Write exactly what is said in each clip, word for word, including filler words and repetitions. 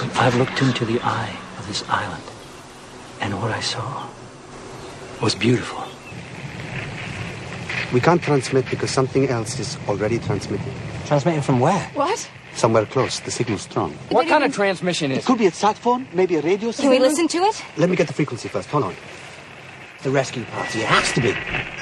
I've looked into the eye of this island, and what I saw was beautiful. We can't transmit because something else is already transmitting. Transmitting from where? What? Somewhere close. The signal's strong. What kind of transmission is It could be a sat phone, maybe a radio signal. Can we listen to it? Let me get the frequency first. Hold on. the rescue party? It has to be.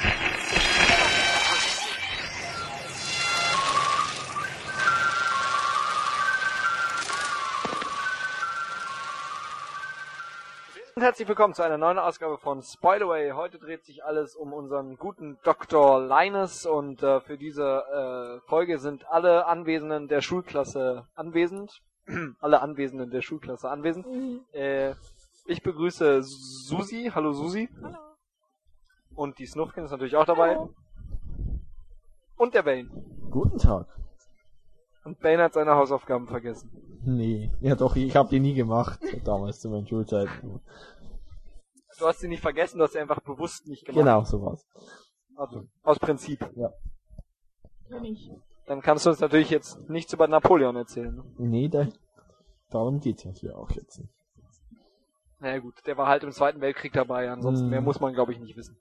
Und herzlich willkommen zu einer neuen Ausgabe von Spoilerway. Heute dreht sich alles um unseren guten Doktor Linus und äh, für diese äh, Folge sind alle Anwesenden der Schulklasse anwesend. alle Anwesenden der Schulklasse anwesend. Mhm. Äh, ich begrüße Susi. Hallo Susi. Hallo. Und die Snufkin ist natürlich auch dabei. Hallo. Und der Bane. Guten Tag. Und Bane hat seine Hausaufgaben vergessen. Nee, ja doch, ich habe die nie gemacht, damals zu meinen Schulzeiten. Du hast sie nicht vergessen, du hast sie einfach bewusst nicht gemacht. Genau, sowas. Also, aus Prinzip. Ja. Kenn ich. Dann kannst du uns natürlich jetzt nichts über Napoleon erzählen. Ne? Nee, da, darum geht's ja für auch jetzt nicht. Naja gut, der war halt im Zweiten Weltkrieg dabei, ansonsten hm. mehr muss man glaube ich nicht wissen.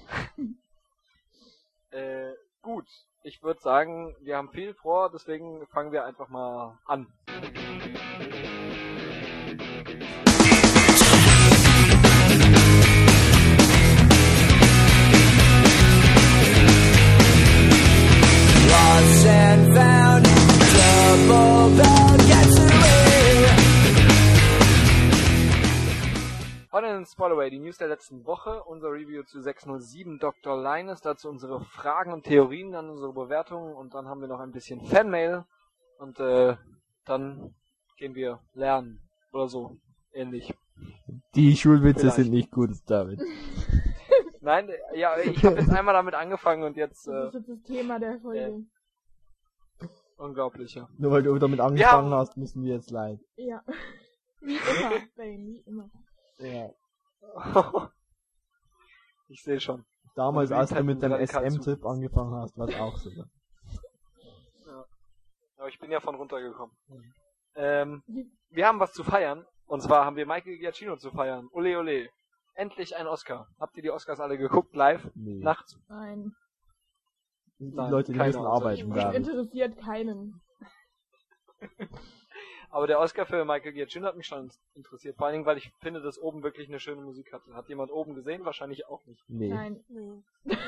äh, gut, ich würde sagen, wir haben viel vor, deswegen fangen wir einfach mal an. Lost and found, double bell gets away. Heute in Spoilerway, die News der letzten Woche, unser Review zu sechshundertsieben Doktor Linus, dazu unsere Fragen und Theorien, dann unsere Bewertungen und dann haben wir noch ein bisschen Fanmail und äh, dann gehen wir lernen oder so, ähnlich. Die Schulwitze Vielleicht. sind nicht gut, David. Nein, ja, ich habe jetzt einmal damit angefangen und jetzt... Äh, Das ist jetzt das Thema der Folge. Äh, unglaublich, ja. Nur weil du damit angefangen Ja. hast, müssen wir jetzt leid. Ja. Wie immer, Bane, wie immer. Ja. Ich sehe schon. Damals, Und als du mit deinem S radikal M-Trip angefangen hast, war es auch so. Ja. Aber ich bin ja von runtergekommen. Mhm. Ähm, wir haben was zu feiern. Und zwar haben wir Michael Giacchino zu feiern. Ole ole. Endlich ein Oscar. Habt ihr die Oscars alle geguckt, live? Nee. Nachts? Nein. Die Nein, Leute, die keine müssen Ahnung. arbeiten, Das David. interessiert keinen. Aber der Oscar für Michael Giacchino hat mich schon interessiert. Vor allen Dingen, weil ich finde, dass oben wirklich eine schöne Musik hatte. Hat jemand oben gesehen? Wahrscheinlich auch nicht. Nee. Nein. Nee.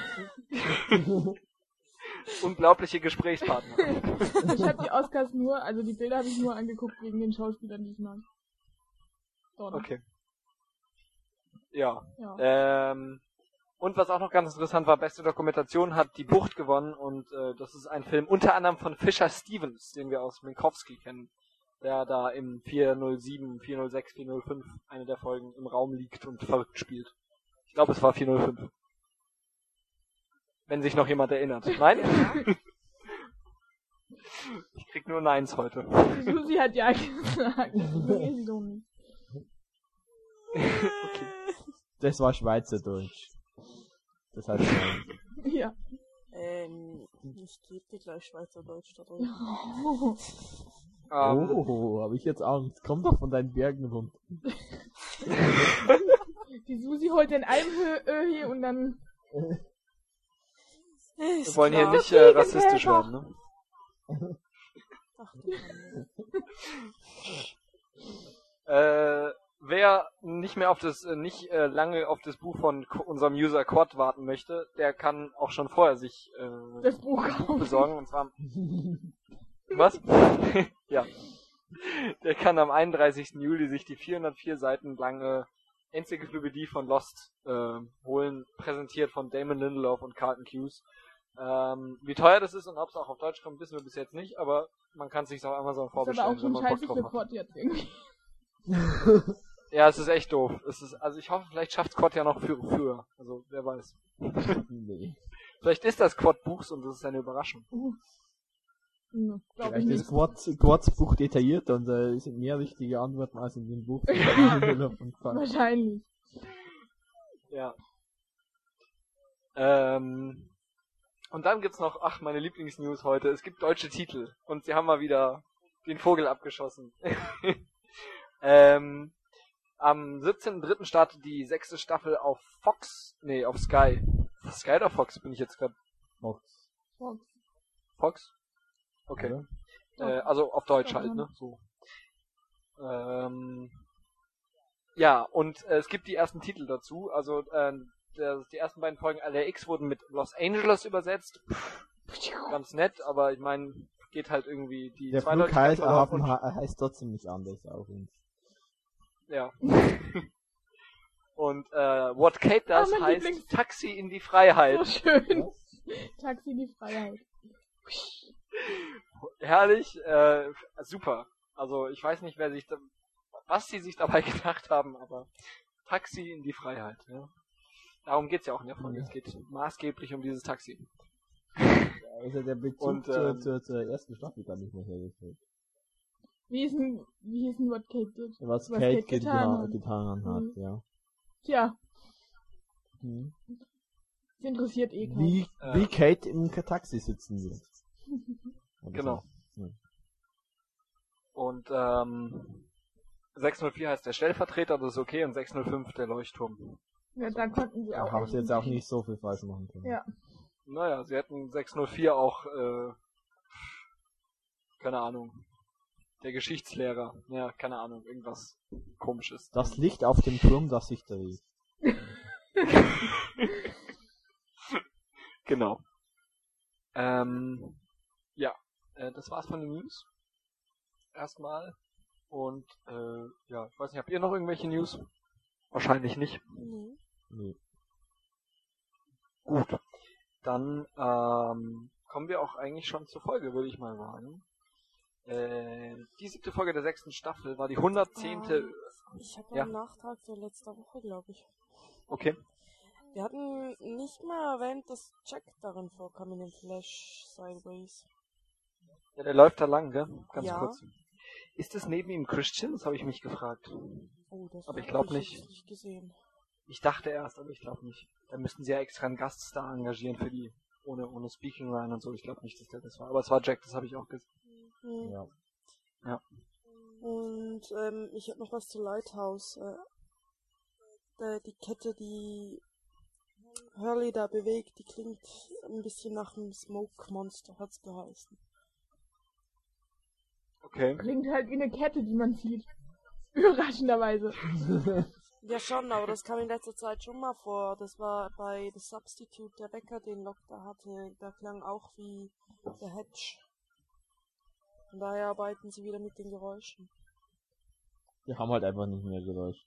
Unglaubliche Gesprächspartner. Ich habe die Oscars nur, also die Bilder habe ich nur angeguckt wegen den Schauspielern, die ich mag. Dort. Okay. Ja. Ja. Ähm, und was auch noch ganz interessant war, beste Dokumentation hat Die Bucht gewonnen und äh, das ist ein Film unter anderem von Fisher Stevens, den wir aus Minkowski kennen, der da im vier null sieben, vier null sechs, vier null fünf eine der Folgen im Raum liegt und verrückt spielt. Ich glaube, es war vier null fünf. Wenn sich noch jemand erinnert. Nein? Ich krieg nur Neins heute. Susi hat ja gesagt. Nee, sie doch nicht. Okay. Das war Schweizerdeutsch. Das heißt nein. Ja. Ähm, ich gebe dir gleich Schweizerdeutsch da drin. Ähm, Oh, habe ich jetzt Angst. Komm doch von deinen Bergen runter. Die Susi holt den Almhöhe hier und dann... wir wollen hier nicht äh, rassistisch werden, ne? Ach, du Äh, wer nicht mehr auf das, äh, nicht äh, lange auf das Buch von K- unserem User Quad warten möchte, der kann auch schon vorher sich äh, Das Buch ein Buch kaufen. besorgen und zwar was? Ja. Der kann am einunddreißigsten Juli sich die vierhundertvier Seiten lange Enzyklopädie von Lost äh, holen, präsentiert von Damon Lindelof und Carlton Cuse. Ähm, wie teuer das ist und ob es auch auf Deutsch kommt, wissen wir bis jetzt nicht, aber man kann es sich auf Amazon Das ist aber vorbestellen, auch wenn schon man Bock scheiße drauf für hat. Quad jetzt irgendwie. Ja, es ist echt doof. Es ist, also ich hoffe, vielleicht schafft Quad ja noch für, für. Also, wer weiß. Nee. Vielleicht ist das Quad Buchs und das ist eine Überraschung. Hm, glaub ich Vielleicht nicht. ist Quads, Quads Buch detailliert und da äh, sind mehr richtige Antworten als in dem Buch. Wahrscheinlich. Ja. Ähm, und dann gibt's noch, ach, meine Lieblingsnews heute. Es gibt deutsche Titel und sie haben mal wieder den Vogel abgeschossen. Ähm, am siebzehnten dritten startet die sechste Staffel auf Fox, nee, auf Sky. Sky oder Fox bin ich jetzt gerade? Fox. Fox. Fox? Okay. Oder? Äh, also auf Deutsch Ja, halt, genau. ne? So. Ähm, ja, und äh, es gibt die ersten Titel dazu. Also äh, der, die ersten beiden Folgen L A X wurden mit Los Angeles übersetzt. Pff, ganz nett, aber ich meine, geht halt irgendwie die Der Zweideutigkeit Flughafen verloren ha- heißt trotzdem nicht anders auch. Und Ja. Und äh, What Kate Does Ah, mein heißt Lieblings- Taxi in die Freiheit. So schön. Taxi in die Freiheit. Herrlich, äh, super. Also ich weiß nicht, wer sich da, was sie sich dabei gedacht haben, aber Taxi in die Freiheit. Ja. Darum geht's ja auch in der Folge. Es geht maßgeblich um dieses Taxi. also der Bezug Und, zur, ähm, zur, zur ersten Staffel gar nicht mehr hergestellt. Wie ist denn, wie ist denn What Kate did? Was, Was Kate, Kate getan, getan getan, hat. hat, Mhm. ja. Tja, Mhm. das interessiert eh keinen. Wie, Äh. wie Kate im Taxi sitzen wird. Oder Genau. so. Ja. Und ähm, sechshundertvier heißt der Stellvertreter, das ist okay, und sechshundertfünf der Leuchtturm. Ja, da konnten sie Da auch. haben sie jetzt auch nicht so viel falsch machen können. Ja. Naja, sie hätten sechshundertvier auch, äh, keine Ahnung, der Geschichtslehrer, ja, keine Ahnung, irgendwas Komisches. Das Licht auf dem Turm, das sich dreht. Genau. Ähm, ja, äh, das war's von den News. Erstmal. Und, äh, ja, ich weiß nicht, habt ihr noch irgendwelche News? Wahrscheinlich nicht. Nee. Nee. Gut. Dann, ähm, kommen wir auch eigentlich schon zur Folge, würde ich mal sagen. Äh, die siebte Folge der sechsten Staffel war die hundertzehnte. Ähm, Ich habe Ja. einen Nachtrag für letzte Woche, glaube ich. Okay. Wir hatten nicht mehr erwähnt, dass Jack darin vorkam in dem Flash Sideways. Ja, der läuft da lang, gell? Ganz Ja. kurz. Ist es neben ihm Christian? Das habe ich mich gefragt. Oh, das Aber ich hab glaub jetzt nicht. nicht gesehen. Ich dachte erst, aber ich glaube nicht. Da müssten sie ja extra einen Gaststar engagieren für die. Ohne, ohne Speaking Line und so. Ich glaube nicht, dass der das war. Aber es war Jack, das habe ich auch gesehen. Hm. Ja. Ja. Und ähm, ich habe noch was zu Lighthouse. Äh, äh, die Kette, die Hurley da bewegt, die klingt ein bisschen nach einem Smoke Monster, hat's geheißen. Okay. Klingt halt wie eine Kette, die man zieht. Überraschenderweise. Ja schon, aber das kam in letzter Zeit schon mal vor. Das war bei The Substitute, der Wecker, den Locke da hatte. Der klang auch wie der Hedge. Von daher arbeiten sie wieder mit den Geräuschen. Die haben halt einfach nicht mehr Geräusch.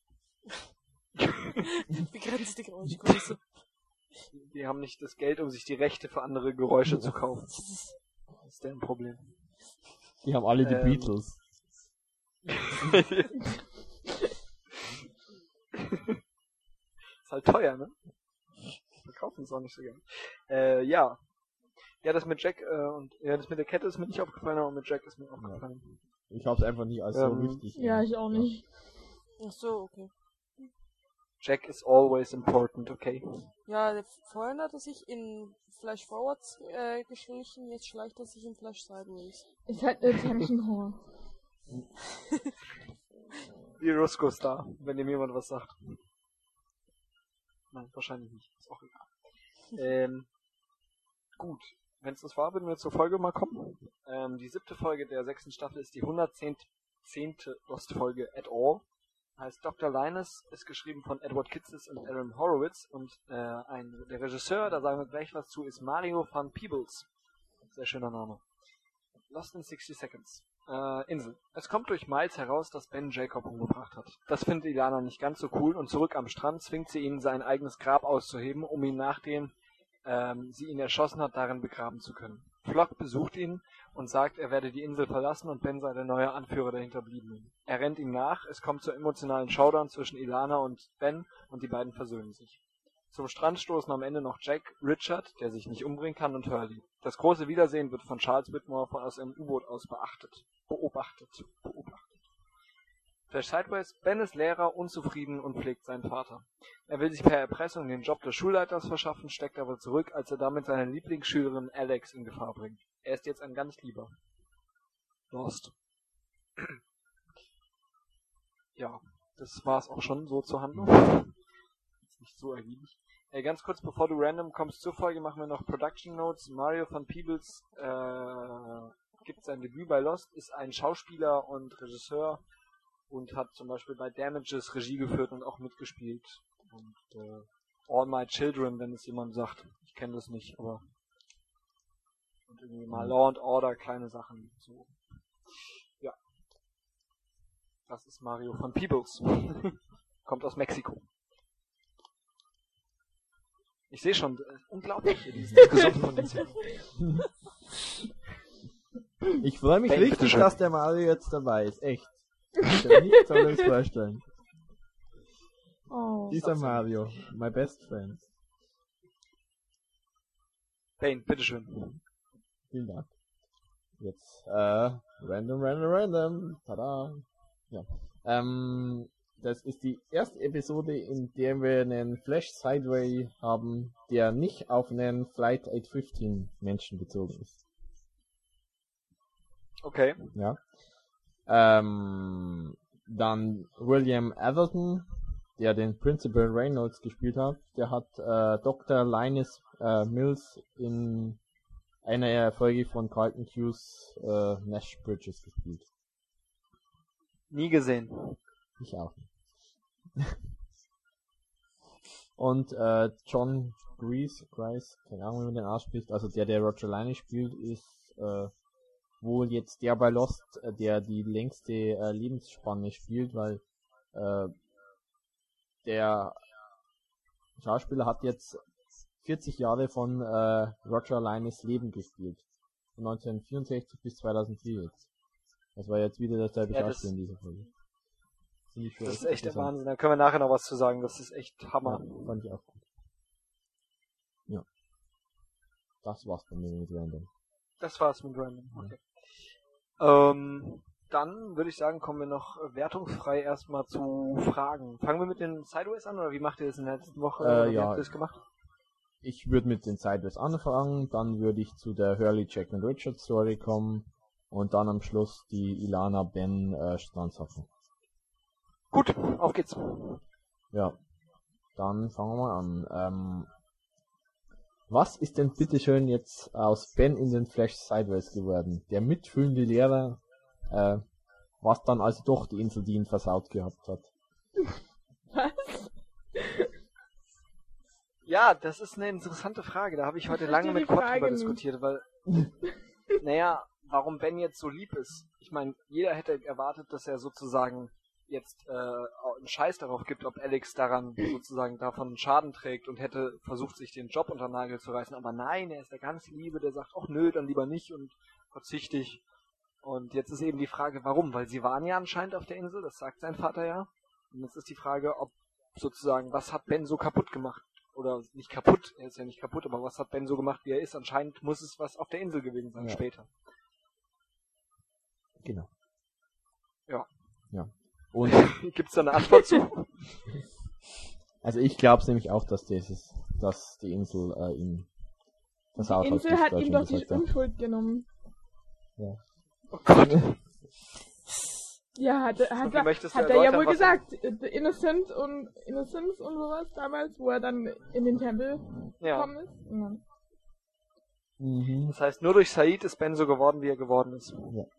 Begrenzte Geräuschgröße. Die haben nicht das Geld, um sich die Rechte für andere Geräusche zu kaufen. Das ist deren Problem. Die haben alle die Ähm. Beatles. Ist halt teuer, ne? Wir kaufen es auch nicht so gern. Äh, ja. Ja, das mit Jack, äh, und, ja, das mit der Kette ist mir nicht aufgefallen, aber mit Jack ist mir aufgefallen. Ich hab's einfach nicht als so Ähm, wichtig. Ja, ich auch nicht. Ach so, okay. Jack is always important, okay? Ja, der vorhin hat er sich in Flash Forwards äh, geschlichen, jetzt schleicht er sich in Flash Sideways. Ist halt eine Attention-Whore. Wie Roscoe Star, wenn ihm jemand was sagt. Nein, wahrscheinlich nicht. Ist auch egal. ähm, gut. Wenn es das war, würden wir zur Folge mal kommen. Ähm, die siebte Folge der sechsten Staffel ist die hundertzehnte Lost-Folge at all. Heißt Doktor Linus, ist geschrieben von Edward Kitsis und Aaron Horowitz und äh, ein, der Regisseur, da sagen wir gleich was zu, ist Mario van Peebles. Sehr schöner Name. Lost in sixty Seconds. Äh, Insel. Es kommt durch Miles heraus, dass Ben Jacob umgebracht hat. Das findet Ilana nicht ganz so cool und zurück am Strand zwingt sie ihn, sein eigenes Grab auszuheben, um ihn nachdem ähm, sie ihn erschossen hat, darin begraben zu können. Flock besucht ihn und sagt, er werde die Insel verlassen und Ben sei der neue Anführer der Hinterbliebenen. Er rennt ihm nach, es kommt zu emotionalen Showdown zwischen Ilana und Ben und die beiden versöhnen sich. Zum Strand stoßen am Ende noch Jack, Richard, der sich nicht umbringen kann, und Hurley. Das große Wiedersehen wird von Charles Whitmore von aus einem U-Boot aus beachtet. Beobachtet. Beobachtet. Flash Sideways, Ben ist Lehrer, unzufrieden und pflegt seinen Vater. Er will sich per Erpressung den Job des Schulleiters verschaffen, steckt aber zurück, als er damit seine Lieblingsschülerin Alex in Gefahr bringt. Er ist jetzt ein ganz Lieber. Lost. ja, das war's auch schon so zur Handlung. Ist nicht so ergiebig. Äh, ganz kurz, bevor du random kommst zur Folge, machen wir noch Production Notes. Mario van Peebles äh, gibt sein Debüt bei Lost, ist ein Schauspieler und Regisseur und hat zum Beispiel bei Damages Regie geführt und auch mitgespielt. Und äh, All My Children, wenn es jemand sagt. Ich kenne das nicht, aber und irgendwie mal Law and Order, kleine Sachen. So. Ja. Das ist Mario van Peebles. Kommt aus Mexiko. Ich sehe schon, äh, unglaublich, dieses Gesundheitspotenzial. Ich freue mich Ben, richtig, bitteschön. dass der Mario jetzt dabei ist. Echt. Ich kann mir nichts anderes vorstellen. Oh. Dieser Mario, my best friend. Bane, bitteschön. Vielen Dank. Jetzt, äh, random, random, random. Tada. Ja. Ähm, das ist die erste Episode, in der wir einen Flash Sideway haben, der nicht auf einen Flight acht fünfzehn Menschen bezogen ist. Okay. Ja. Ähm, dann William Atherton, der den Principal Reynolds gespielt hat, der hat äh, Doktor Linus äh, Mills in einer Folge von Carlton Hughes äh, Nash Bridges gespielt. Nie gesehen. Ich auch nicht. Und äh, John Grease, Grease, keine Ahnung, wie man den ausspricht, also der, der Roger Linus spielt, ist äh, wohl jetzt der bei Lost, äh, der die längste äh, Lebensspanne spielt, weil äh, der Schauspieler hat jetzt vierzig Jahre von äh, Roger Linus Leben gespielt. Von neunzehnhundertvierundsechzig bis zweitausendvier jetzt. Das war jetzt wieder derselbe Ja, das- Schauspieler in dieser Folge. Finde ich Das ist echt der interessant. Wahnsinn. Da können wir nachher noch was zu sagen. Das ist echt Hammer. Ja, fand ich auch gut. Ja. Das war's bei mir mit Random. Das war's mit Random. Okay. Ähm, dann würde ich sagen, kommen wir noch äh, wertungsfrei erstmal zu Fragen. Fangen wir mit den Sideways an, oder wie macht ihr das in der letzten Woche? Äh, Oder wie ja. habt ihr das gemacht? Ich würde mit den Sideways anfangen, dann würde ich zu der Hurley, Jack und Richard Story kommen und dann am Schluss die Ilana Ben äh, Strandsachen. Gut, auf geht's. Ja, dann fangen wir mal an. Ähm, was ist denn bitteschön jetzt aus Ben in den Flash Sideways geworden? Der mitfühlende Lehrer, äh, was dann also doch die Insel, die ihn versaut gehabt hat. Was? Ja, das ist eine interessante Frage. Da habe ich heute Ich lange verstehe mit die Gott Frage drüber nicht. diskutiert, weil, naja, warum Ben jetzt so lieb ist. Ich meine, jeder hätte erwartet, dass er sozusagen jetzt äh, einen Scheiß darauf gibt, ob Alex daran sozusagen davon Schaden trägt und hätte versucht, sich den Job unter den Nagel zu reißen. Aber nein, er ist der ganz Liebe, der sagt, ach nö, dann lieber nicht und verzichte ich. Und jetzt ist eben die Frage, warum? Weil sie waren ja anscheinend auf der Insel, das sagt sein Vater ja. Und jetzt ist die Frage, ob sozusagen, was hat Ben so kaputt gemacht? Oder nicht kaputt, er ist ja nicht kaputt, aber was hat Ben so gemacht, wie er ist? Anscheinend muss es was auf der Insel gewesen sein, Ja. später. Genau. Ja. Ja. Und Gibt's da eine Antwort zu? also ich glaube nämlich auch, dass dieses, dass die Insel äh, ihn versaut Die hat. Insel wie ich hat da ihm schon doch die gesagt habe. Unschuld genommen. Ja. Oh Gott. Ja, hat, hat, wie er, möchtest du hat er ja erläutern, wohl was gesagt. The Innocent und Innocence und sowas damals, wo er dann in den Tempel Ja. gekommen ist. Ja. Mhm. Das heißt, nur durch Said ist Ben so geworden, wie er geworden ist.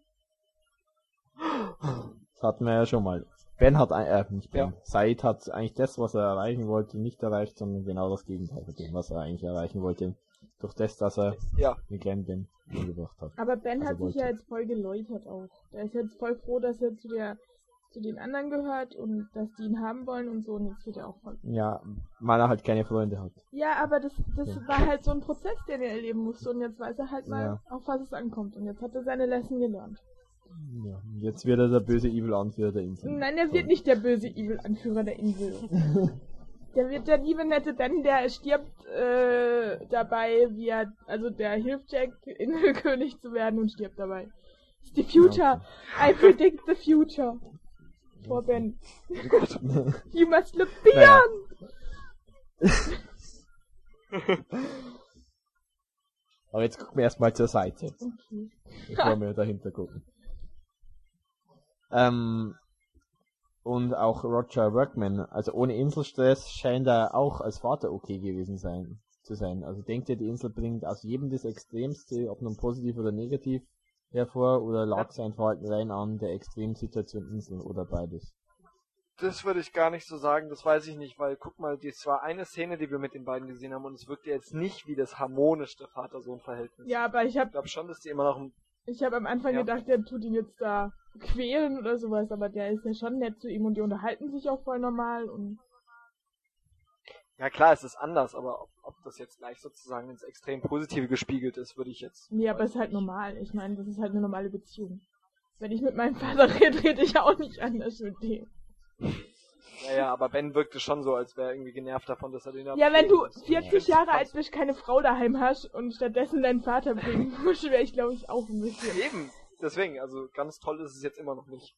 Das hatten wir ja schon mal. Ben hat, ein- äh, nicht Ben, Ja. Said hat eigentlich das, was er erreichen wollte, nicht erreicht, sondern genau das Gegenteil von dem, was er eigentlich erreichen wollte. Durch das, dass er Ja. den kleinen Ben umgebracht hat. Aber Ben Also hat sich wollte. ja jetzt voll geläutert auch. Der ist jetzt voll froh, dass er zu der zu den anderen gehört und dass die ihn haben wollen und so, und jetzt wird er auch voll. Ja, weil er halt keine Freunde hat. Ja, aber das, das Ja. war halt so ein Prozess, den er erleben musste, und jetzt weiß er halt mal, Ja. auf was es ankommt, und jetzt hat er seine Lesson gelernt. Ja, und jetzt wird er der böse Evil-Anführer der Insel. Nein, er wird nicht der böse Evil-Anführer der Insel. Der wird der liebe, nette Ben, der stirbt äh, dabei, wie er, also der hilft Jack, Inselkönig zu werden und stirbt dabei. It's the future. I predict the future. For Ben. You must look Naja. beyond. Aber jetzt gucken wir erstmal zur Seite, Okay. bevor wir dahinter gucken. Ähm, Und auch Roger Workman, also ohne Inselstress scheint er auch als Vater okay gewesen sein zu sein. Also denkt ihr, die Insel bringt aus jedem das Extremste, ob nun positiv oder negativ, hervor, oder lag sein Verhalten rein an der Extremsituation Insel oder beides? Das würde ich gar nicht so sagen, das weiß ich nicht, weil guck mal, das war eine Szene, die wir mit den beiden gesehen haben und es wirkte jetzt nicht wie das harmonischste Vater-Sohn-Verhältnis. Ja, aber ich hab... Ich glaube schon, dass die immer noch... Ein Ich habe am Anfang ja. gedacht, der tut ihn jetzt da quälen oder sowas, aber der ist ja schon nett zu ihm und die unterhalten sich auch voll normal und... Ja klar, es ist anders, aber ob, ob das jetzt gleich sozusagen ins extrem Positive gespiegelt ist, würde ich jetzt... Nee, aber es ist halt normal. Ich meine, das ist halt eine normale Beziehung. Wenn ich mit meinem Vater rede, rede ich auch nicht anders mit dem. Ja, ja, aber Ben wirkte schon so, als wäre er irgendwie genervt davon, dass er den... Ja, wenn du vierzig Jahre alt bist, keine Frau daheim hast und stattdessen deinen Vater bringen musst, wäre ich, glaube ich, auch ein bisschen... Eben, deswegen, also ganz toll ist es jetzt immer noch nicht.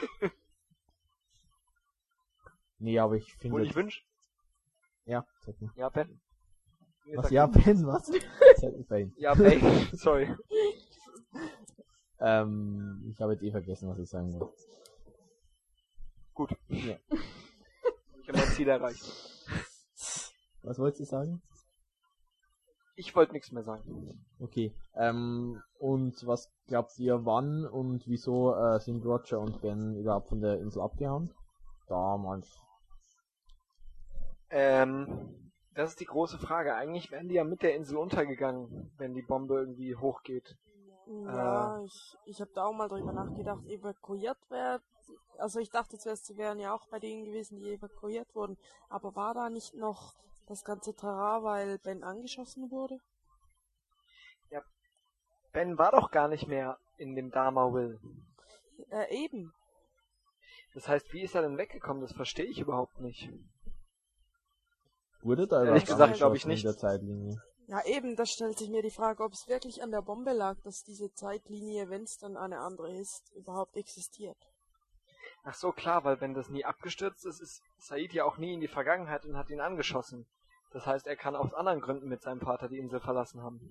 Nee, aber ich finde... Wo ich wünsche... Ja, sag mal. Ja, Ben. Nee, Was, sag ja, du. Ben, was? Sag mal, Ben. Ja, Ben, sorry. Ähm, ich habe jetzt eh vergessen, was ich sagen wollte. Gut. Ja. Ich habe mein Ziel erreicht. Was wolltest du sagen? Ich wollte nichts mehr sagen. Okay. Ähm, und was glaubt ihr, wann und wieso äh, sind Roger und Ben überhaupt von der Insel abgehauen? Damals. Ähm, das ist die große Frage. Eigentlich wären die ja mit der Insel untergegangen, wenn die Bombe irgendwie hochgeht. Ja, äh, ich, ich habe da auch mal drüber nachgedacht, evakuiert werden. Also ich dachte zuerst, sie wären ja auch bei denen gewesen, die evakuiert wurden. Aber war da nicht noch das ganze Terrain, weil Ben angeschossen wurde? Ja, Ben war doch gar nicht mehr in dem Dharma Will. Äh, eben. Das heißt, wie ist er denn weggekommen? Das verstehe ich überhaupt nicht. Wurde da Ehrlich überhaupt gesagt, glaube ich angeschossen nicht. in der Zeitlinie? Ja eben, da stellt sich mir die Frage, ob es wirklich an der Bombe lag, dass diese Zeitlinie, wenn es dann eine andere ist, überhaupt existiert. Ach so, klar, weil wenn das nie abgestürzt ist, ist Said ja auch nie in die Vergangenheit und hat ihn angeschossen. Das heißt, er kann aus anderen Gründen mit seinem Vater die Insel verlassen haben.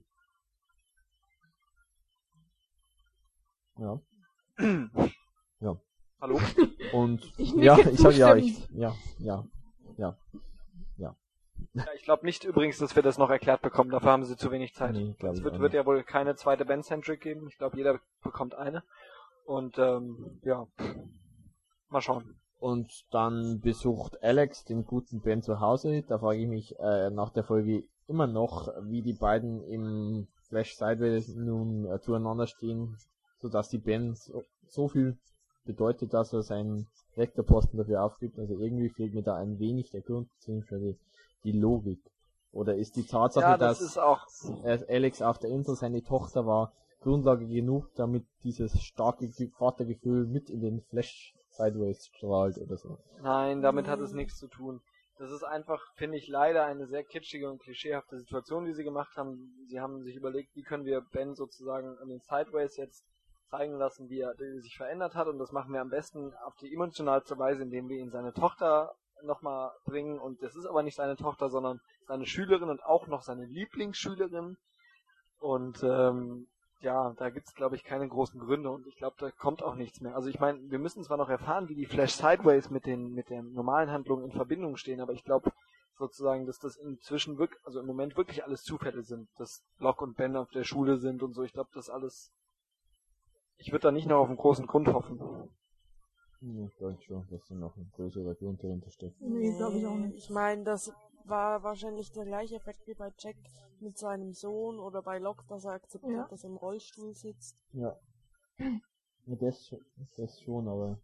Ja. Ja. Hallo? Und Ich nicke ja, ich sag ja, zustimmend. ich, ja, ja, ja. Ja, ich glaube nicht übrigens, dass wir das noch erklärt bekommen. Dafür haben sie zu wenig Zeit. Nee, glaub Es ich wird, auch wird nicht. ja wohl keine zweite Ben-Centric geben. Ich glaube, jeder bekommt eine. Und ähm, ja, mal schauen. Und dann besucht Alex den guten Ben zu Hause. Da frage ich mich äh, nach der Folge immer noch, wie die beiden im Flash Sideways nun äh, zueinander stehen, sodass die Ben so, so viel bedeutet, dass er seinen Rektorposten dafür aufgibt. Also irgendwie fehlt mir da ein wenig der Grund, beziehungsweise die Logik. Oder ist die Tatsache, Ja, das dass ist auch... äh, Alex auf der Insel seine Tochter war, Grundlage genug, damit dieses starke Ge- Vatergefühl mit in den Flash Sideways strahlt oder so? Nein, damit hat es nichts zu tun. Das ist einfach, finde ich, leider eine sehr kitschige und klischeehafte Situation, die sie gemacht haben. Sie haben sich überlegt, wie können wir Ben sozusagen an den Sideways jetzt zeigen lassen, wie er wie er sich verändert hat. Und das machen wir am besten auf die emotionalste Weise, indem wir ihn seine Tochter nochmal bringen. Und das ist aber nicht seine Tochter, sondern seine Schülerin und auch noch seine Lieblingsschülerin. Und ähm, ja, da gibt's, glaube ich, keine großen Gründe und ich glaube, da kommt auch nichts mehr. Also ich meine, wir müssen zwar noch erfahren, wie die Flash Sideways mit den mit den normalen Handlungen in Verbindung stehen, aber ich glaube sozusagen, dass das inzwischen wirklich, also im Moment wirklich alles Zufälle sind, dass Locke und Ben auf der Schule sind und so. Ich glaube, das alles, ich würde da nicht noch auf einen großen Grund hoffen. Ja, ich denke schon, dass da noch ein größerer Grund dahinter steckt. Nee, glaube ich auch nicht. Ich meine, das war wahrscheinlich der gleiche Effekt wie bei Jack mit seinem Sohn oder bei Locke, dass er akzeptiert, Ja. dass er im Rollstuhl sitzt. Ja. Ja, das, schon- das schon, aber...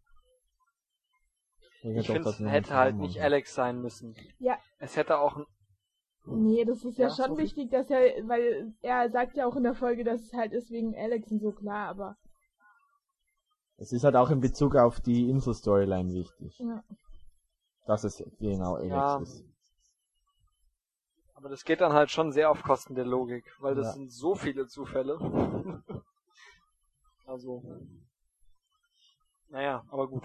Ich glaub, finde, das es noch hätte ein halt Trauma nicht hat. Alex sein müssen. Ja. Es hätte auch ein, Nee, das ist ja, Ja, schon Sophie? wichtig, dass er, weil er sagt ja auch in der Folge, dass es halt ist wegen Alex und so, klar, aber Es ist halt auch in Bezug auf die Insel-Storyline wichtig, ja. dass es genau Alex Ja. ist. aber das geht dann halt schon sehr auf Kosten der Logik, weil das Ja. sind so viele Zufälle. Also, naja, aber gut.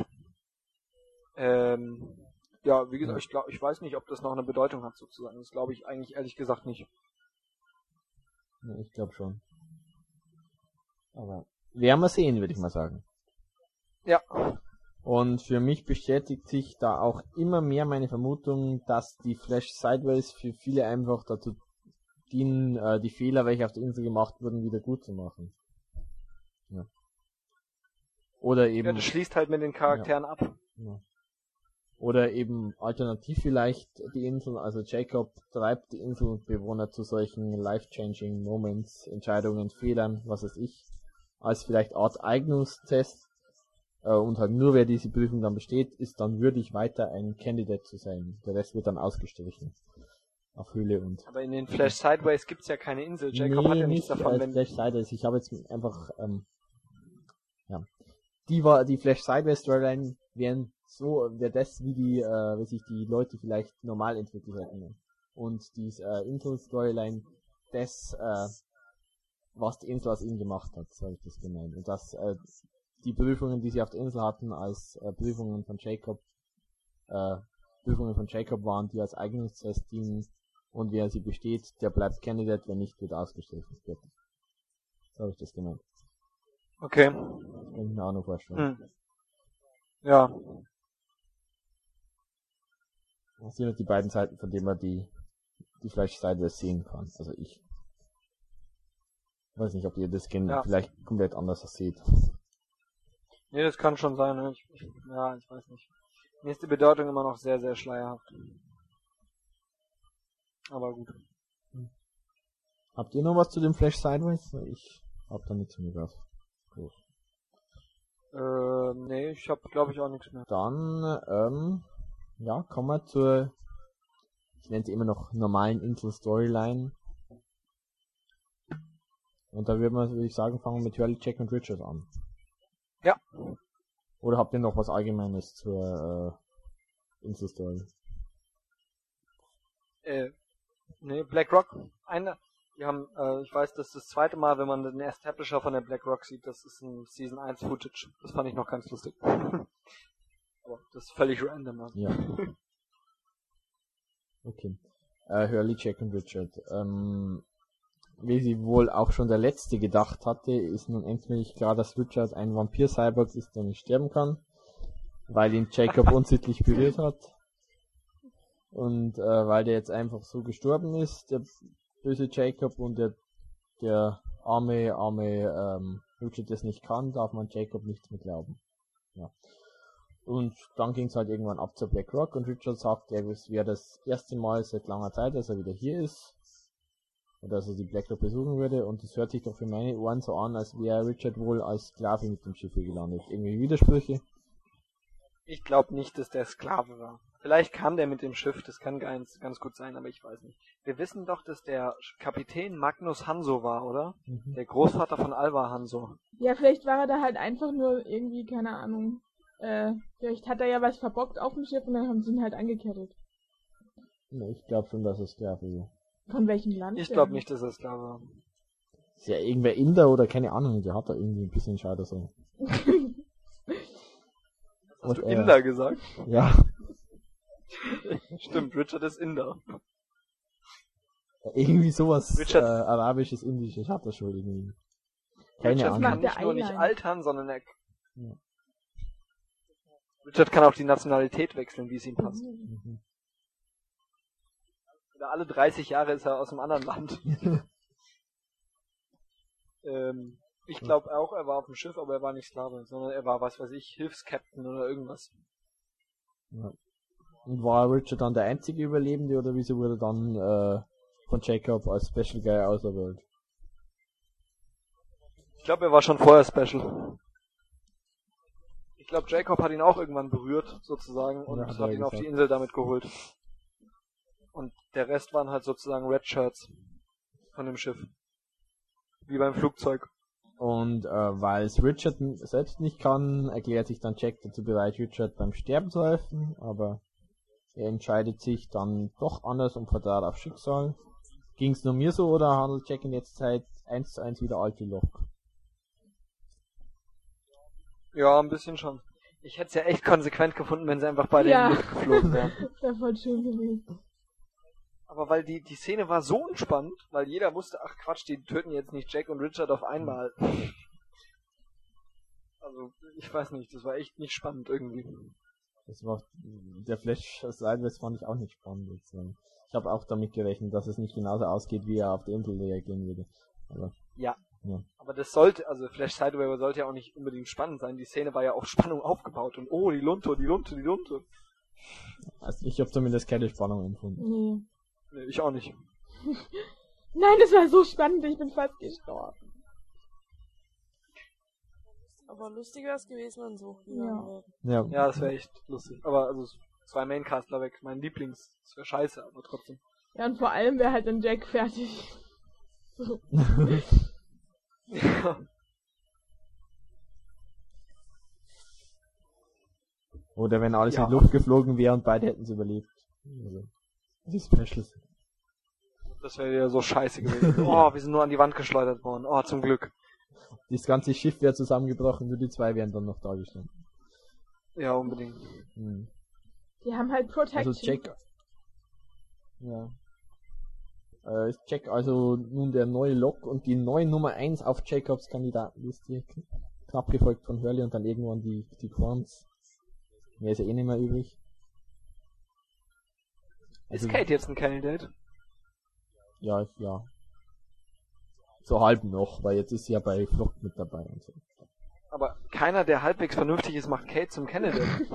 Ähm, ja, wie gesagt, ich glaube, ich weiß nicht, ob das noch eine Bedeutung hat sozusagen. Das glaube ich eigentlich ehrlich gesagt nicht. Ja, ich glaube schon. Aber werden wir sehen, würde ich mal sagen. Ja. Und für mich bestätigt sich da auch immer mehr meine Vermutung, dass die Flash Sideways für viele einfach dazu dienen, äh, die Fehler, welche auf der Insel gemacht wurden, wieder gut zu machen. Ja. Oder eben... Ja, das schließt halt mit den Charakteren ja. ab. Ja. Oder eben alternativ vielleicht die Insel, also Jacob treibt die Inselbewohner zu solchen life-changing Moments, Entscheidungen, Fehlern, was weiß ich, als vielleicht Art Eignungstest, äh, und halt nur wer diese Prüfung dann besteht, ist dann würdig weiter ein Candidate zu sein. Der Rest wird dann ausgestrichen. Auf Höhle und... Aber in den Flash Sideways gibt's ja keine Insel. Jacob nee, hat ja nichts nicht davon, als wenn... Flash Sideways. Ich habe jetzt einfach, ähm, ja. Die war, die Flash Sideways Storyline wären so, wäre das, wie die, äh, wie sich die Leute vielleicht normal entwickelt hätten. Und die äh, Insel-Storyline, das, äh, was die Insel aus ihnen gemacht hat, so habe ich das gemeint. Und dass äh, die Prüfungen, die sie auf der Insel hatten, als äh, Prüfungen von Jacob, äh, Prüfungen von Jacob waren, die als Eignungstest dienen, und wer sie besteht, der bleibt Candidate, wenn nicht, wird ausgestrichen. So habe ich das gemeint. Okay. Das kann ich mir auch noch vorstellen. Hm. Ja. Das sind halt die beiden Seiten, von denen man die, die Flash-Seite sehen kann. Also ich. Weiß nicht, ob ihr das gen- ja. vielleicht komplett anders seht. Nee, das kann schon sein. Ne? Ich, ich, ja, ich weiß nicht. Mir ist die Bedeutung immer noch sehr, sehr schleierhaft. Aber gut. Habt ihr noch was zu dem Flash Sideways? Ich hab da nichts mehr drauf. Gut. Äh, nee, ich hab glaube ich auch nichts mehr. Dann, ähm, ja, kommen wir zur, ich nenne sie immer noch normalen Insel-Storyline. Und da würde man, würde ich sagen, fangen wir mit Hurley, Jack und Richard an. Ja. Oder habt ihr noch was Allgemeines zur äh, Insel-Story? Äh, nee, BlackRock. Eine, wir haben, äh, ich weiß, das ist das zweite Mal, wenn man den Establisher von der BlackRock sieht, das ist ein Season eins Footage. Das fand ich noch ganz lustig. Aber das ist völlig random. Also. Ja. Okay. Äh, Hurley, Jack und Richard. Ähm, wie sie wohl auch schon der Letzte gedacht hatte, ist nun endlich klar, dass Richard ein Vampir-Cyborg ist, der nicht sterben kann, weil ihn Jacob unsittlich berührt hat. Und äh, weil der jetzt einfach so gestorben ist, der böse Jacob, und der, der arme, arme ähm, Richard das nicht kann, darf man Jacob nichts mehr glauben. Ja. Und dann ging es halt irgendwann ab zur BlackRock, und Richard sagt, ja, es wäre das erste Mal seit langer Zeit, dass er wieder hier ist. Und dass er die BlackRock besuchen würde, und das hört sich doch für meine Ohren so an, als wäre Richard wohl als Sklave mit dem Schiff hier gelandet. Irgendwie Widersprüche? Ich glaube nicht, dass der Sklave war. Vielleicht kam der mit dem Schiff, das kann ganz, ganz gut sein, aber ich weiß nicht. Wir wissen doch, dass der Kapitän Magnus Hanso war, oder? Mhm. Der Großvater von Alvar Hanso. Ja, vielleicht war er da halt einfach nur irgendwie, keine Ahnung, äh, vielleicht hat er ja was verbockt auf dem Schiff und dann haben sie ihn halt angekettet. Ja, ich glaube schon, dass er Sklave war. Von welchem Land? Ich glaube nicht, dass er Sklave war. Ist ja irgendwer Inder oder keine Ahnung, der hat da irgendwie ein bisschen Schade so. Hast du Inder gesagt? Ja. Stimmt, Richard ist Inder. Irgendwie sowas Richard, äh, arabisches, indisches hat er schon irgendwie. Keine Richard Ahnung. kann nicht nur nicht altern, sondern er... Ja. Richard kann auch die Nationalität wechseln, wie es ihm passt. Mhm. Oder alle dreißig Jahre ist er aus einem anderen Land. ähm, ich glaube auch, er war auf dem Schiff, aber er war nicht Sklave, sondern er war, was weiß ich, Hilfskapitän oder irgendwas. Ja. Und war Richard dann der einzige Überlebende, oder wieso wurde dann äh, von Jacob als Special Guy auserwählt? Ich glaube, er war schon vorher Special. Ich glaube, Jacob hat ihn auch irgendwann berührt, sozusagen, und ja, hat, hat ihn gesagt. Auf die Insel damit geholt. Und der Rest waren halt sozusagen Red Shirts von dem Schiff. Wie beim Flugzeug. Und äh, weil es Richard selbst nicht kann, erklärt sich dann Jack dazu bereit, Richard beim Sterben zu helfen, aber er entscheidet sich dann doch anders und vertraut auf Schicksal. Ging's nur mir so, oder handelt Jack in letzter Zeit eins zu eins wieder alte Locke? Ja, ein bisschen schon. Ich hätte es ja echt konsequent gefunden, wenn sie einfach beide ja. in die Luft geflogen wären. Das wäre voll schön gewesen. Aber weil die, die Szene war so entspannt, weil jeder wusste, ach Quatsch, die töten jetzt nicht Jack und Richard auf einmal. Also, ich weiß nicht, das war echt nicht spannend irgendwie. Das war, der Flash Sideways fand ich auch nicht spannend. Jetzt. Ich habe auch damit gerechnet, dass es nicht genauso ausgeht, wie er auf die Insel reagieren würde. Aber, Ja. ja. Aber das sollte, also Flash Sideways sollte ja auch nicht unbedingt spannend sein. Die Szene war ja auf Spannung aufgebaut und oh, die Lunte, die Lunte, die Lunte. Also ich habe zumindest keine Spannung empfunden. Nee. Nee, ich auch nicht. Nein, das war so spannend, ich bin fast gestorben. Aber lustig wäre es gewesen, wenn so Ja. Ja, Ja, das wäre echt lustig. Aber also zwei Maincastler weg, mein Lieblings, das wäre scheiße, aber trotzdem. Ja, und vor allem wäre halt dann Jack fertig. So. Ja. Oder wenn alles Ja. in die Luft geflogen wäre und beide hätten es überlebt. Also, die Specials. Das wäre ja so scheiße gewesen. Oh, wir sind nur an die Wand geschleudert worden. Oh, zum Glück. Das ganze Schiff wäre zusammengebrochen, nur die zwei wären dann noch da gestanden. Ja, unbedingt. Hm. Die haben halt Protection. Also Jack. Ja. Äh, ist Jack also nun der neue Lock und die neue Nummer eins auf Jacobs Kandidatenliste. Knapp gefolgt von Hurley und dann irgendwann die, die Quants. Mehr ist ja eh nicht mehr übrig. Ist Kate jetzt ein Candidate? Ja, ja. So halb noch, weil jetzt ist sie ja bei Flock mit dabei und so. Aber keiner, der halbwegs vernünftig ist, macht Kate zum Candidate.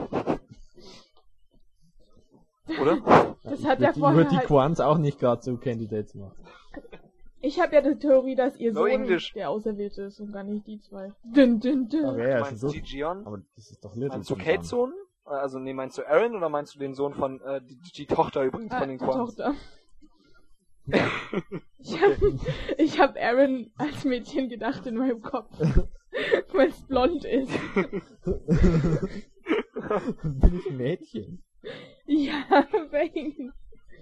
Oder? Das Ich hat würd ja die- vorher Ich würde die halt- Quants auch nicht gerade zu Candidates machen. Ich habe ja die Theorie, dass ihr No Sohn English. der Auserwählte ist und gar nicht die zwei. Dün, dün, dün. Aber ja, Meinst schon du so. Gigion? Aber das ist doch Little Meinst du Tom Kates dann. Sohn? Also, nee, meinst du Aaron oder meinst du den Sohn von, äh, die, die Tochter übrigens Ah, von den die Quants? Tochter. Ich habe ich hab Aaron als Mädchen gedacht in meinem Kopf, weil es blond ist. Bin ich ein Mädchen? Ja, wegen.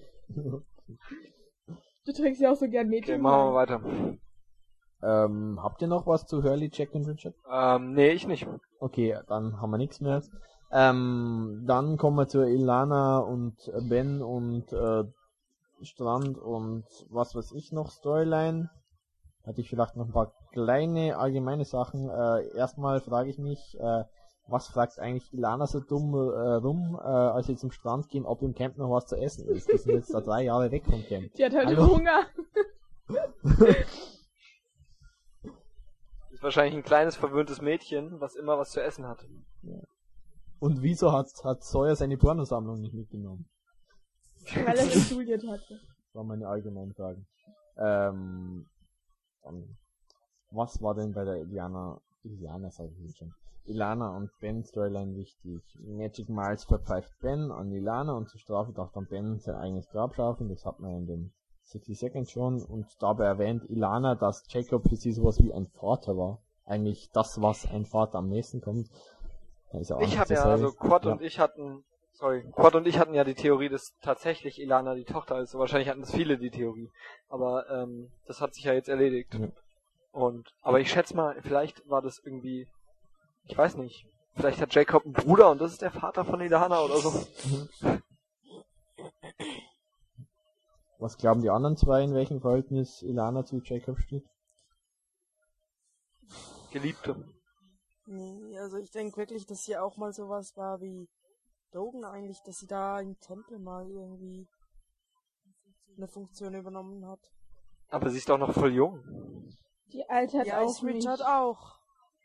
Du trägst ja auch so gern Mädchen. Okay, machen wir weiter. Ähm, habt ihr noch was zu Hurley, Jack und Richard? Ähm, nee, ich nicht. Okay, dann haben wir nichts mehr. Ähm, dann kommen wir zu Ilana und Ben und äh, Strand und was weiß ich noch, Storyline. Hatte ich vielleicht noch ein paar kleine allgemeine Sachen. Äh, erstmal frage ich mich, äh, was fragt eigentlich Ilana so dumm äh, rum, äh, als sie zum Strand gehen, ob im Camp noch was zu essen ist. Die sind jetzt da drei Jahre weg vom Camp. Die hat halt Hallo? Hunger. Ist wahrscheinlich ein kleines, verwöhntes Mädchen, was immer was zu essen hat. Und wieso hat, hat Sawyer seine Pornosammlung nicht mitgenommen? Weil er eine Juliet hatte. Das waren meine allgemeinen Fragen. Ähm, dann, was war denn bei der Iliana, Iliana sag ich jetzt schon, Ilana und Ben Storyline wichtig? Magic Miles verpfeift Ben an Ilana und zur Strafe darf dann Ben sein eigenes Grab schaufeln, das hat man in den sixty Seconds schon, und dabei erwähnt Ilana, dass Jacob für sie sowas wie ein Vater war. Eigentlich das, was ein Vater am nächsten kommt. Da ist ja auch Ich nicht habe ja, dasselbe. also Quad Ja. und ich hatten, sorry, Quad und ich hatten ja die Theorie, dass tatsächlich Ilana die Tochter ist. Wahrscheinlich hatten es viele die Theorie. Aber ähm, das hat sich ja jetzt erledigt. Ja. Und, aber ich schätze mal, vielleicht war das irgendwie, ich weiß nicht, vielleicht hat Jacob einen Bruder und das ist der Vater von Ilana oder so. Was glauben die anderen zwei, in welchem Verhältnis Ilana zu Jacob steht? Geliebte. Nee, also ich denke wirklich, dass hier auch mal sowas war wie Dogen eigentlich, dass sie da im Tempel mal irgendwie eine Funktion übernommen hat. Aber sie ist doch noch voll jung. Die altert Ja, auch ist Richard nicht. auch.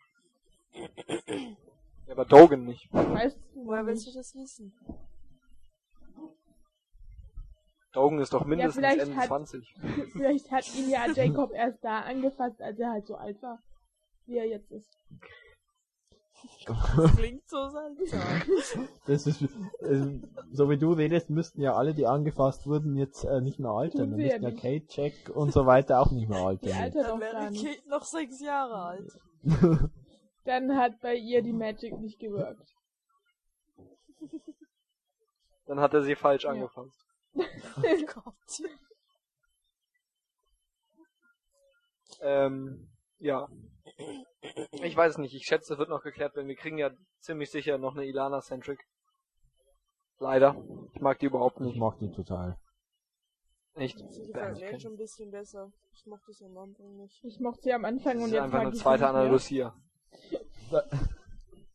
Ja, aber Dogen nicht. Weißt du, Woher nicht. willst du das wissen? Dogen ist doch mindestens vielleicht Ende hat- zwanzig. Vielleicht hat ihn ja Jacob erst da angefasst, als er halt so alt war, wie er jetzt ist. Das klingt so seltsam. Das ist, äh, so wie du redest, müssten ja alle, die angefasst wurden, jetzt äh, nicht mehr altern. Tun Dann sie ja müssten ja nicht. Kate, Jack und so weiter auch nicht mehr Die altern. altert Dann auch gar wäre nicht. Kate noch sechs Jahre alt. Dann hat bei ihr die Magic nicht gewirkt. Dann hat er sie falsch Ja. angefasst. Oh Gott. Ähm, ja. Ich weiß es nicht. Ich schätze, es wird noch geklärt werden. Wir kriegen ja ziemlich sicher noch eine Ilana-Centric. Leider. Ich mag die überhaupt Ich nicht. mag die total. Echt. Sie gefällt mir jetzt schon ein bisschen besser. Ich mochte sie am Anfang nicht. Ich mochte sie am Anfang Das und ist jetzt einfach mag eine ich sie zweite nicht mehr. Anna Lucia.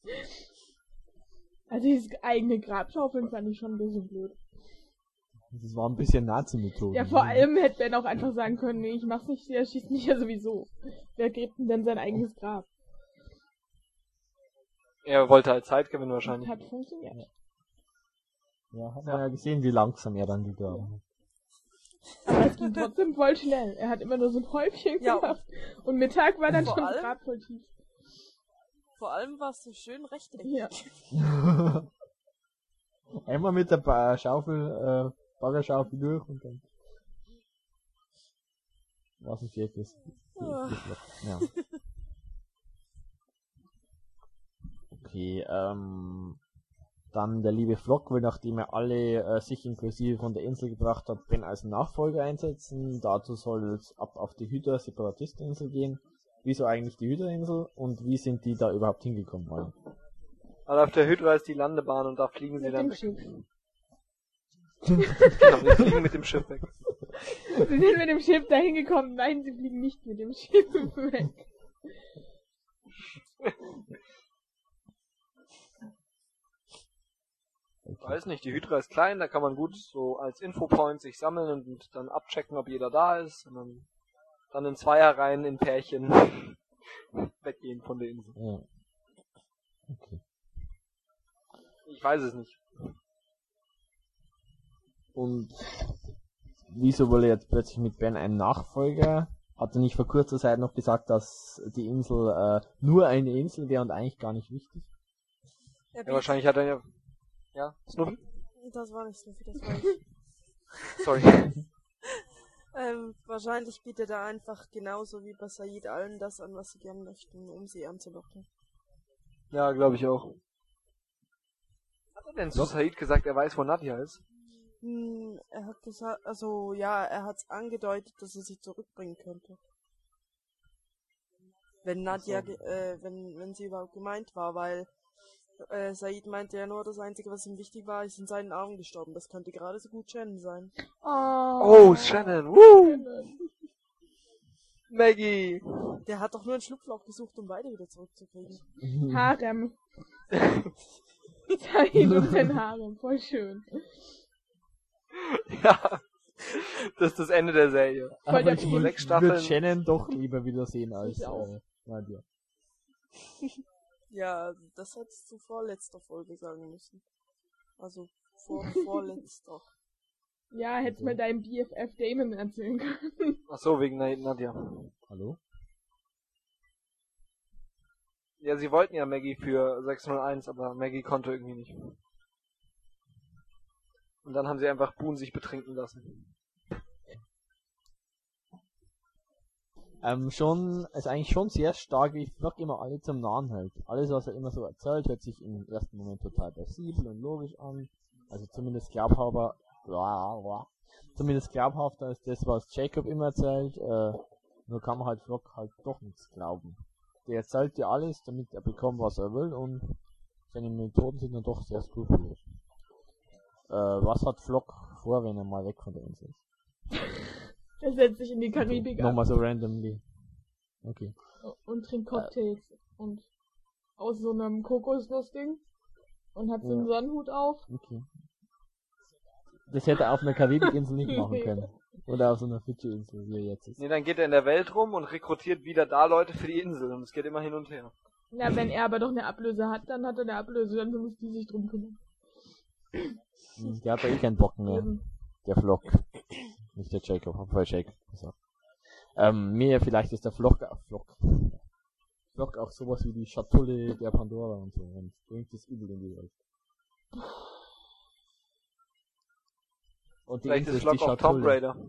Also dieses eigene Grabschaufeln fand ich schon ein bisschen blöd. Das war ein bisschen Nazi-Methode. Ja, vor allem hätte Ben auch einfach sagen können, nee, ich mach's nicht, der schießt mich ja sowieso. Wer gräbt denn denn sein eigenes Grab? Er wollte halt Zeit gewinnen wahrscheinlich. Hat funktioniert. Ja, hat man ja gesehen, wie langsam er dann wieder... Aber es ging trotzdem voll schnell. Er hat immer nur so ein Häufchen Ja. gemacht. Und Mittag war dann Vor schon das allem- Grab voll tief. Vor allem war es so schön rechteckig. Ja. Einmal mit der ba Schaufel, äh, Baggerschaufel durch und dann... Was ein Viereck ist. Ah. Ja. Okay, ähm... Dann der liebe Flock will, nachdem er alle äh, sich inklusive von der Insel gebracht hat, Ben als Nachfolger einsetzen. Dazu soll es ab auf die Hydra-Separatisteninsel gehen. Wieso eigentlich die Hydra-Insel und wie sind die da überhaupt hingekommen? Alle? Also auf der Hydra ist die Landebahn und da fliegen sie Mit dann dem weg. Schiff. Genau, wir fliegen mit dem Schiff weg. Sie sind mit dem Schiff dahin gekommen. Nein, sie fliegen nicht mit dem Schiff weg. Ich weiß nicht, die Hydra ist klein, da kann man gut so als Infopoint sich sammeln und dann abchecken, ob jeder da ist und dann, dann in Zweierreihen, in Pärchen weggehen von der Insel. Ja. Okay. Ich weiß es nicht. Und wieso will er jetzt plötzlich mit Ben einen Nachfolger? Hat er nicht vor kurzer Zeit noch gesagt, dass die Insel äh, nur eine Insel wäre und eigentlich gar nicht wichtig? Er Ja, wahrscheinlich hat er ja... Ja, Snuffy? Das war nicht Snuffy, das war ich. Sorry. ähm, wahrscheinlich bietet er einfach genauso wie bei Said allen das an, was sie gern möchten, um sie anzulocken. Ja, glaube ich auch. Hat er denn zu Said gesagt, er weiß, wo Nadja ist? Hm, er hat gesagt, also ja, er hat's angedeutet, dass er sie zurückbringen könnte. Wenn Nadja, ge- äh, wenn, wenn sie überhaupt gemeint war, weil äh, Said meinte ja nur, das Einzige, was ihm wichtig war, ist in seinen Armen gestorben. Das könnte gerade so gut Shannon sein. Oh, Shannon, woo! Maggie! Der hat doch nur ein Schlupfloch gesucht, um beide wieder zurückzukriegen. Harem. Said und sein Harem. Voll schön. Ja, das ist das Ende der Serie. Voll der Aber ich Punkt. Sechs Staffeln. würde Shannon doch lieber wiedersehen als Ich auch. äh, Nadia. Ja, das hättest du vor letzter Folge sagen müssen. Also vor vorletzter. Ja, hättest mal deinem B F F Damon erzählen können. Ach so, wegen Na- Nadja. Hallo? Ja, sie wollten ja Maggie für sechs null eins, aber Maggie konnte irgendwie nicht. Und dann haben sie einfach Boone sich betrinken lassen. Ähm, schon, ist eigentlich schon sehr stark, wie Flock immer alle zum Nahen hält. Alles, was er immer so erzählt, hört sich im ersten Moment total plausibel und logisch an. Also zumindest glaubhafter, bla, bla. Zumindest glaubhafter als das, was Jacob immer erzählt, äh, nur kann man halt Flock halt doch nichts glauben. Der erzählt dir alles, damit er bekommt, was er will, und seine Methoden sind dann doch sehr skrupellos. Äh, was hat Flock vor, wenn er mal weg von der Insel ist? Er setzt sich in die Karibik ab Nochmal so randomly. Okay. und trinkt Cocktails und aus so einem Kokosnussding und hat so einen Ja. Sonnenhut auf. Okay. Das hätte er auf einer Karibikinsel nicht machen Nee. können. Oder auf so einer Fidschi-Insel, wie er jetzt ist. Nee, dann geht er in der Welt rum und rekrutiert wieder da Leute für die Insel und es geht immer hin und her. Na, wenn er aber doch eine Ablöse hat, dann hat er eine Ablöse, dann muss die sich drum kümmern. Hm, Der hat ja eh keinen Bock mehr. Eben. Der Flock. Nicht der Jacob, hab vorher Jacob gesagt. Ähm, mehr vielleicht ist der Flock, äh, Flock. Flock auch sowas wie die Schatulle der Pandora und so und bringt das Übel in die Welt. Und die Vielleicht Insel ist Flock die auch Tomb Schatulle. Raider.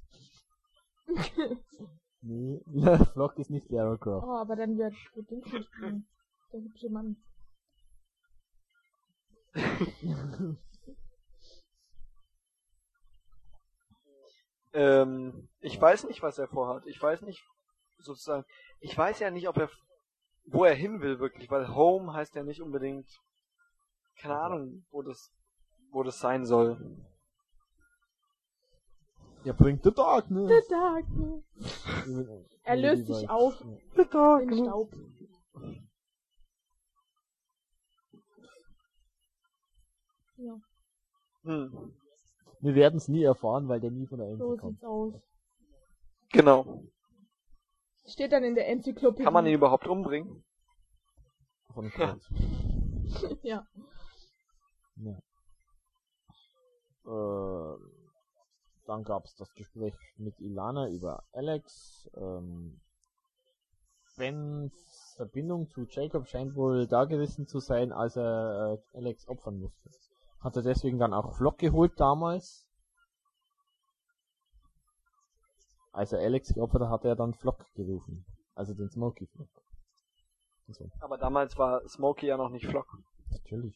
Nee, Flock ist nicht Lara Croft. Oh, aber dann wird wird Dings spielen. Der hübsche Mann. Ähm, ich weiß nicht, was er vorhat. Ich weiß nicht, sozusagen, ich weiß ja nicht, ob er, wo er hin will wirklich, weil Home heißt ja nicht unbedingt, keine Ahnung, wo das, wo das sein soll. Er bringt The Darkness. The Darkness. Er löst sich auf Ja. in Staub. Ja, Hm. Wir werden es nie erfahren, weil der nie von der Insel so kommt. sieht's aus. Genau. Steht dann in der Enzyklopädie. Kann man ihn überhaupt umbringen? Von Grund. Ja. Ja. Äh, dann gab es das Gespräch mit Ilana über Alex. Ähm, Bens Verbindung zu Jacob scheint wohl da gewesen zu sein, als er äh, Alex opfern musste. Hat er deswegen dann auch Flock geholt damals. Als er Alex geopfert hat, hat er dann Flock gerufen. Also den Smokey Flock. So. Aber damals war Smokey ja noch nicht Flock. Natürlich.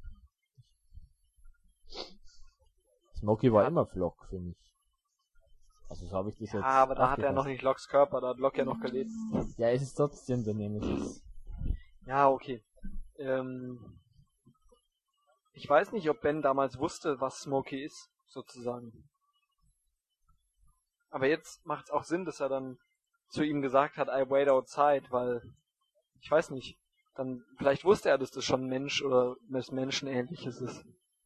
Smokey war Ja. immer Flock für mich. Also so habe ich das Ja, jetzt. aber da hat er aufgefasst. noch nicht Locks Körper, da hat Lock ja noch gelebt. Ja, es ist trotzdem der Nemesis. Ja, okay. Ähm, ich weiß nicht, ob Ben damals wusste, was Smokey ist, sozusagen. Aber jetzt macht es auch Sinn, dass er dann zu ihm gesagt hat, I wait outside, weil, ich weiß nicht, dann, vielleicht wusste er, dass das schon ein Mensch oder was Menschenähnliches ist.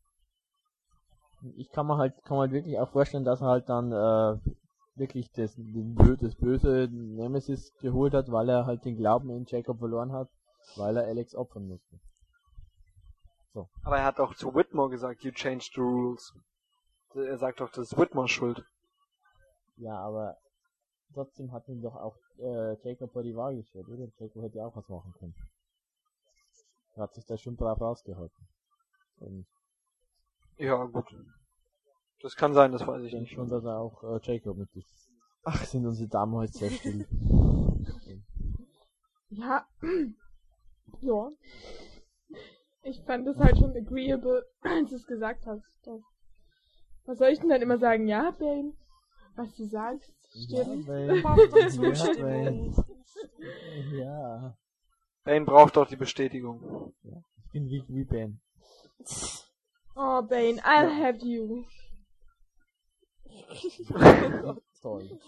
Ich kann mir halt, kann mir halt wirklich auch vorstellen, dass er halt dann äh, wirklich das, den Bö das böse Nemesis geholt hat, weil er halt den Glauben in Jacob verloren hat, weil er Alex opfern musste. Aber er hat auch zu Whitmore gesagt, you changed the rules. Er sagt doch, das ist Whitmore schuld. Ja, aber trotzdem hat ihn doch auch äh, Jacob vor die Wahl gestellt, oder? Jacob hätte ja auch was machen können. Er hat sich da schon brav rausgehalten. Und Ja, gut. Das kann sein, das weiß ich ich denke nicht. schon, dass er auch äh, Jacob mit ist. Ach, sind unsere Damen heute sehr still. Ja. Ja. Ich fand es halt schon agreeable, als du es gesagt hast. Das. Was soll ich denn dann immer sagen? Ja, Bane? Was du sagst, stimmt. Bane. Braucht doch Ja, Zustimmung. Bane. Ja. Bane braucht doch die Bestätigung. Ich bin wie, wie Ben. Oh, Bane, I'll have you. Toll.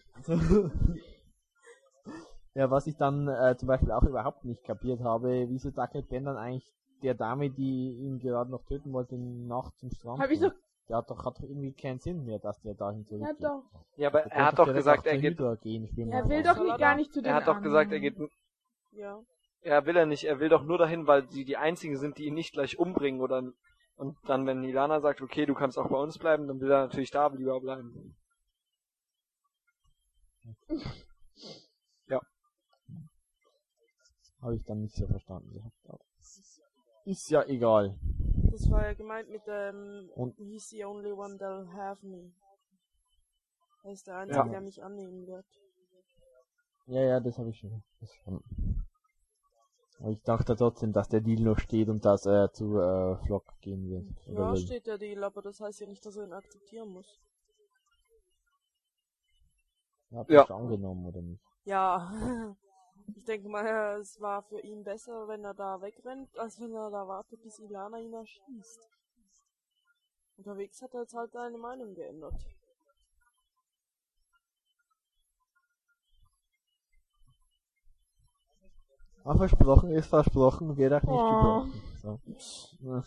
Ja, was ich dann äh, zum Beispiel auch überhaupt nicht kapiert habe, wieso dackelt Ben dann eigentlich der Dame, die ihn gerade noch töten wollte, nach zum Strand? Hab ich doch. Der hat doch, hat doch irgendwie keinen Sinn mehr, dass der dahin Ja, zurückgeht. doch. Ja, aber Der er hat könnte doch direkt gesagt, auch er zur geht, Hydra gehen, ich bin Er mal will raus. doch nicht, gar nicht zu den er hat doch gesagt, er anderen. geht, Ja. er will er nicht, er will doch nur dahin, weil sie die einzigen sind, die ihn nicht gleich umbringen oder, und dann, wenn Ilana sagt, okay, du kannst auch bei uns bleiben, dann will er natürlich da lieber bleiben. Ja. Habe ich dann nicht so verstanden gehabt. Aber ist ja egal. Das war ja gemeint mit dem Und- He's the only one that'll have me. Er ist der Einzige, Ja. der mich annehmen wird. Ja, ja, das habe ich schon verstanden. Aber ich dachte trotzdem, dass der Deal noch steht und dass er zu äh, Flock gehen wird. Oder Ja, will. steht der Deal, aber das heißt ja nicht, dass er ihn akzeptieren muss. Hat Ja. er schon angenommen, oder nicht? Ja. Ich denke mal, es war für ihn besser, wenn er da wegrennt, als wenn er da wartet, bis Ilana ihn erschießt. Unterwegs hat er jetzt halt seine Meinung geändert. Ah, versprochen ist versprochen, wird auch nicht Oh. gebrochen. So.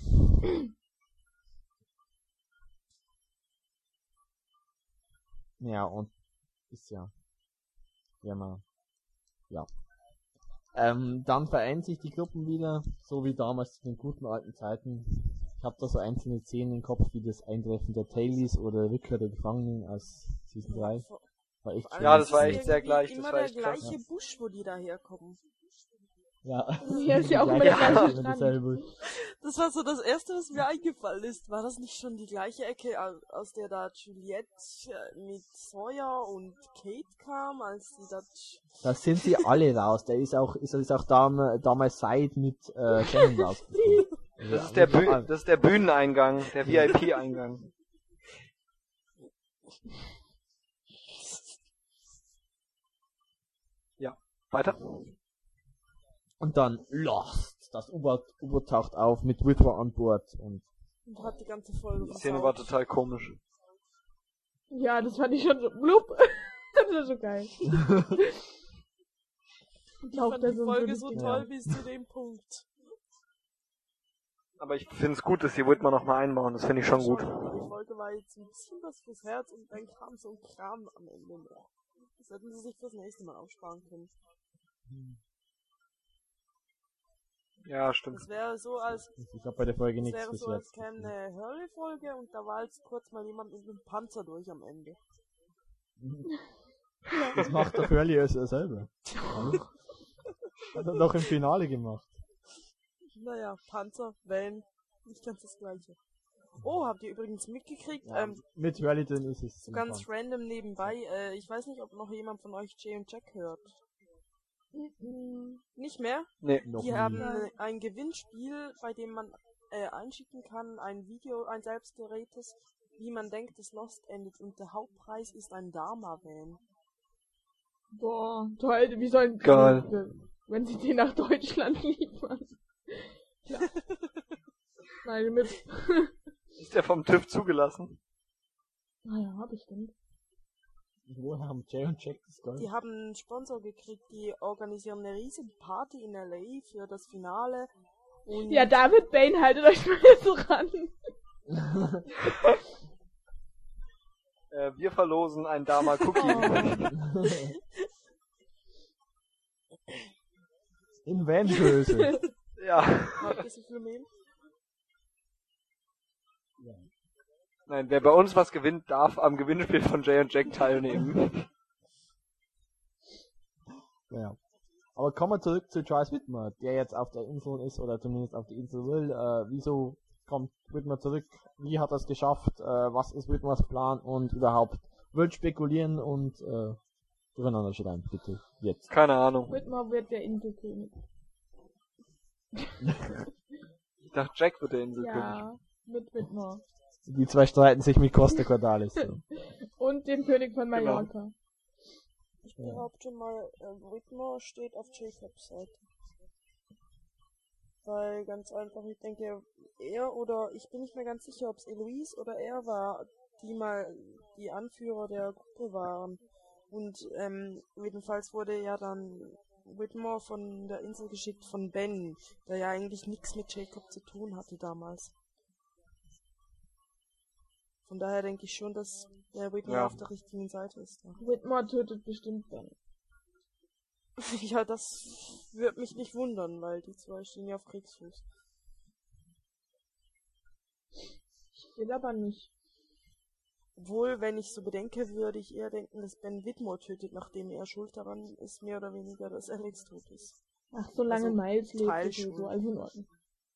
Ja, und ist ja. Ja, mal. Ja. Ähm, dann vereinen sich die Gruppen wieder, so wie damals zu den guten alten Zeiten. Ich habe da so einzelne Szenen im Kopf, wie das Eintreffen der Tailies oder Rückkehr der Gefangenen aus Season drei. War echt schön. Ja, das war ist echt sehr irgendwie gleich, das immer war der echt krass. gleiche Busch, wo die da herkommen. Ja. Hier ist ja auch immer der der gleiche Strand. Strand. Das war so das Erste, was mir eingefallen ist. War das nicht schon die gleiche Ecke, au- aus der da Juliette äh, mit Sawyer und Kate kam, als sie da... Da sind sie alle raus. Der ist auch, ist, ist auch dam, damals Side mit äh, Shannon rausgekommen. Also, Das ist der, also, Bü das ist der Bühneneingang, der V I P-Eingang. Ja, weiter? Und dann Lost. Das U-Boot U-Boot taucht auf mit Witwer an Bord und Und hat die ganze Folge Die Szene war versaut. total komisch. Ja, das fand ich schon so. Blub. Das war so geil. Ich Taucht fand da die so ein Folge blödes so Ding toll Ja. bis zu dem Punkt. Aber ich finde es gut, dass die Whitmer nochmal einbauen. Das finde ich schon gut. Die Folge war jetzt ein bisschen was fürs Herz und dann kam so ein Kram am Ende noch. Das hätten sie sich fürs nächste Mal aufsparen können. Ja, stimmt. Das wäre so, als Ich habe bei der Folge das nichts wäre bis so, als jetzt. käme eine Hurley-Folge und da war jetzt kurz mal jemand mit einem Panzer durch am Ende. Das macht doch Hurley ja selber. Hat er doch im Finale gemacht. Naja, Panzer, Wellen, nicht ganz das gleiche. Oh, habt ihr übrigens mitgekriegt? Ja, ähm, mit Hurley dann ist es so ganz random nebenbei, äh, ich weiß nicht, ob noch jemand von euch Jay und Jack hört. Nicht mehr? Nee. noch Die nie. haben äh, ein Gewinnspiel, bei dem man äh, einschicken kann, ein Video, ein selbstgedrehtes, wie man denkt, dass Lost endet. Und der Hauptpreis ist ein Dharma-Van. Boah, toll, wie sollen Geil. wenn sie den nach Deutschland liefern? Ja. Nein, mit. Ist der vom TÜV zugelassen? Naja, bestimmt. Woher haben Jay und Jack das Gold? Die haben einen Sponsor gekriegt, die organisieren eine riesige Party in L A für das Finale. Und Ja, David Bane, haltet euch mal jetzt ran. Äh, wir verlosen ein Dama Cookie. In Vangröße. Ja. Habt ihr das Phänomen? Nein, wer bei uns was gewinnt, darf am Gewinnspiel von Jay und Jack teilnehmen. Ja. Aber kommen wir zurück zu Charles Whitmer, der jetzt auf der Insel ist, oder zumindest auf die Insel will. Äh, wieso kommt Whitmer zurück? Wie hat er es geschafft? Äh, was ist Whitmers Plan? Und überhaupt, wird spekulieren und äh, durcheinander schreiben, bitte. Jetzt. Keine Ahnung. Whitmer wird der Inselkönig. Ich dachte, Jack wird der Inselkönig. Ja, mit Whitmer. Die zwei streiten sich mit Costa Cordalis. So. Und dem König von Mallorca. Ich behaupte mal, äh, Whitmer steht auf Jacobs Seite. Weil ganz einfach, ich denke, er oder, ich bin nicht mehr ganz sicher, ob es Eloise oder er war, die mal die Anführer der Gruppe waren. Und ähm, jedenfalls wurde ja dann Whitmer von der Insel geschickt von Ben, der ja eigentlich nichts mit Jacob zu tun hatte damals. Von daher denke ich schon, dass der Whitmer Ja. auf der richtigen Seite ist. Ja. Whitmer tötet bestimmt Ben. Ja, das würde mich nicht wundern, weil die zwei stehen ja auf Kriegsfuß. Ich will aber nicht. Obwohl, wenn ich so bedenke, würde ich eher denken, dass Ben Whitmore tötet, nachdem er schuld daran ist, mehr oder weniger, dass Alex tot ist. Ach, so lange Also, Miles lebt Teilschuld. so, also in Ordnung.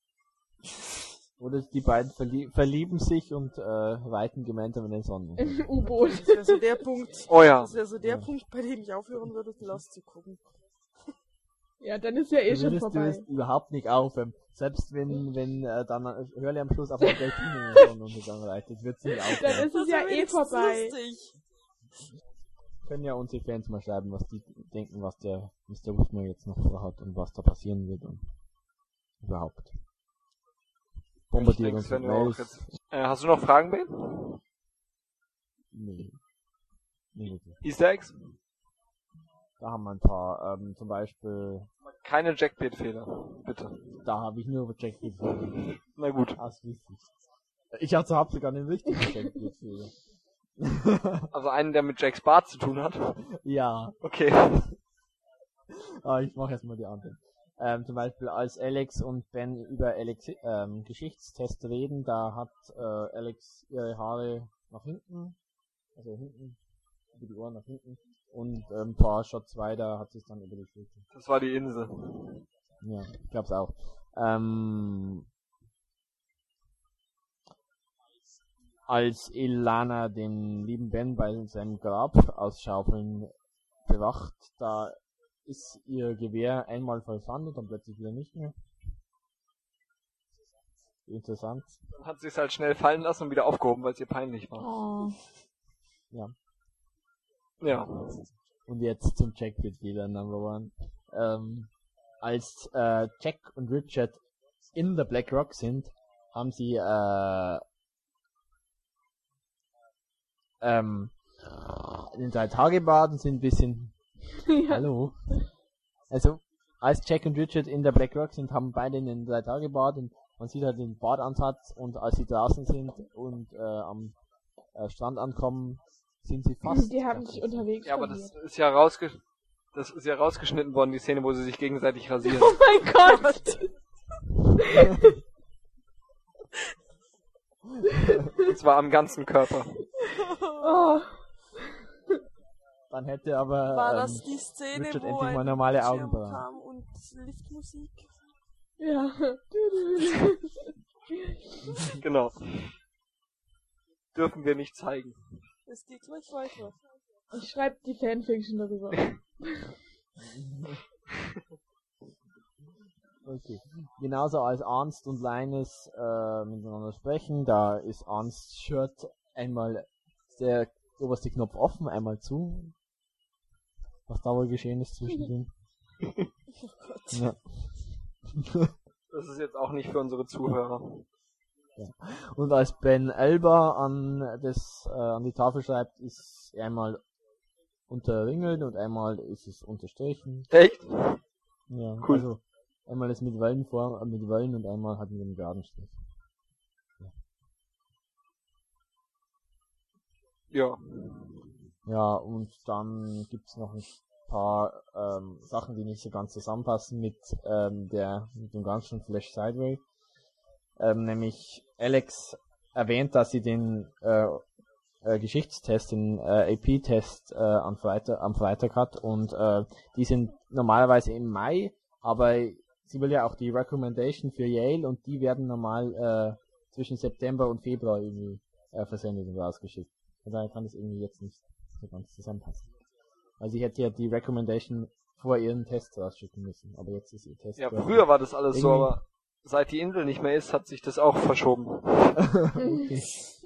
Oder die beiden verlie verlieben sich und äh, reiten gemeinsam in den Sonnen. Im U-Boot. Das wäre so der Punkt, Oh ja. das wäre so der Ja. Punkt, bei dem ich aufhören würde, Lost zu gucken. Ja, dann ist ja eh Du schon würdest, du vorbei. würdest überhaupt nicht aufhören. Selbst wenn, wenn äh, dann Hurley am Schluss auf der Delfine in den Sonnenuntergang reitet, wird sie nicht Dann aufhören. ist es ja eh vorbei. Lustig. Können ja unsere Fans mal schreiben, was die denken, was der Mister Whitmer jetzt noch vorhat und was da passieren wird und überhaupt. Bombardiert uns mit Sven, auch Mails. jetzt. Äh, hast du noch Fragen, Ben? Nee. Nee, wirklich. Easter Eggs? Da haben wir ein paar, ähm, zum Beispiel, Keine Jackpot-Fehler, bitte. da habe ich nur über Jack Fehler. Na gut. Ausschließlich. Ich hatte hab sogar den richtigen Jack Fehler. Also einen, der mit Jacks Bart zu tun hat. Ja. Okay. Ah, ich mache erstmal die anderen. Ähm, zum Beispiel als Alex und Ben über Alex ähm, Geschichtstest reden, da hat äh, Alex ihre Haare nach hinten, also hinten, über die Ohren nach hinten und äh, ein paar Shots weiter hat sie es dann über die Schulter. Das war die Insel. Ja, ich glaub's auch. Ähm, als Ilana den lieben Ben bei seinem Grab ausschaufeln bewacht, da ist ihr Gewehr einmal versandet und plötzlich wieder nicht mehr. Interessant. Dann hat sie es halt schnell fallen lassen und wieder aufgehoben, weil es ihr peinlich war. Oh. Ja. Ja. Und jetzt zum Jack-Fehler Number One. Ähm, als äh, Jack und Richard in der Black Rock sind, haben sie äh, ähm, in drei Tage Bad und sind ein bisschen Ja. hallo. Also, als Jack und Richard in der Black Rock sind, haben beide in den drei Tage Bad und man sieht halt den Badeansatz und als sie draußen sind und äh, am äh, Strand ankommen, sind sie fast... Die haben sich unterwegs Ja, aber das verliert. ist ja rausge das ist ja rausgeschnitten worden, die Szene, wo sie sich gegenseitig rasieren. Oh mein Gott! Und zwar am ganzen Körper. Oh. Dann hätte aber War ähm, das die Szene, Richard wo endlich ein mal normale Schirm Augenbrauen. kam und Liftmusik? Ja. Genau. Dürfen wir nicht zeigen. Es geht gleich weiter. Ich schreibe die Fanfiction darüber. Okay. Genauso als Ernst und Linus äh, miteinander sprechen, da ist Ernsts Shirt einmal der oberste Knopf offen, einmal zu. Was da wohl geschehen ist zwischen denen. Oh Gott. Ja. Das ist jetzt auch nicht für unsere Zuhörer. Ja. Und als Ben Elba an das äh, an die Tafel schreibt, ist einmal unterringelt und einmal ist es unterstrichen. Echt? Ja, Cool. also einmal ist mit Wellen vor, äh, mit Wellen und einmal halt mit dem Geradenstrich. Ja. Ja, und dann gibt's noch ein paar ähm, Sachen, die nicht so ganz zusammenpassen mit ähm, der mit dem ganzen Flash Sideway. Ähm, nämlich Alex erwähnt, dass sie den äh, äh, Geschichtstest, den äh, A P-Test äh, am Freitag, am Freitag hat und äh, die sind normalerweise im Mai, aber sie will ja auch die Recommendation für Yale und die werden normal äh, zwischen September und Februar irgendwie äh, versendet und rausgeschickt. Von daher kann das irgendwie jetzt nicht so ganz zusammenpassen. Also sie hätte ja die Recommendation vor ihren Test rausschicken müssen, aber jetzt ist ihr Test... Ja, fertig. früher war das alles so, Irgendwie- aber seit die Insel nicht mehr ist, hat sich das auch verschoben. Okay.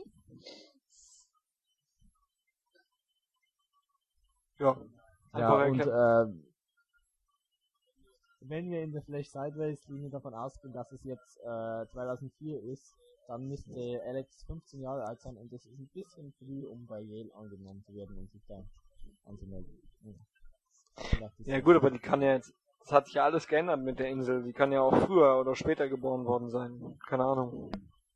Ja. Ja, Einfach und erkennen. äh, wenn wir in der Flash Sideways Linie davon ausgehen, dass es jetzt äh, zweitausendvier ist, dann müsste Alex fünfzehn Jahre alt sein und das ist ein bisschen früh, um bei Yale angenommen zu werden und sich da anzumelden. Ja, Vielleicht ist Ja das- gut, aber die kann ja jetzt, das hat sich ja alles geändert mit der Insel. Die kann ja auch früher oder später geboren worden sein. Keine Ahnung.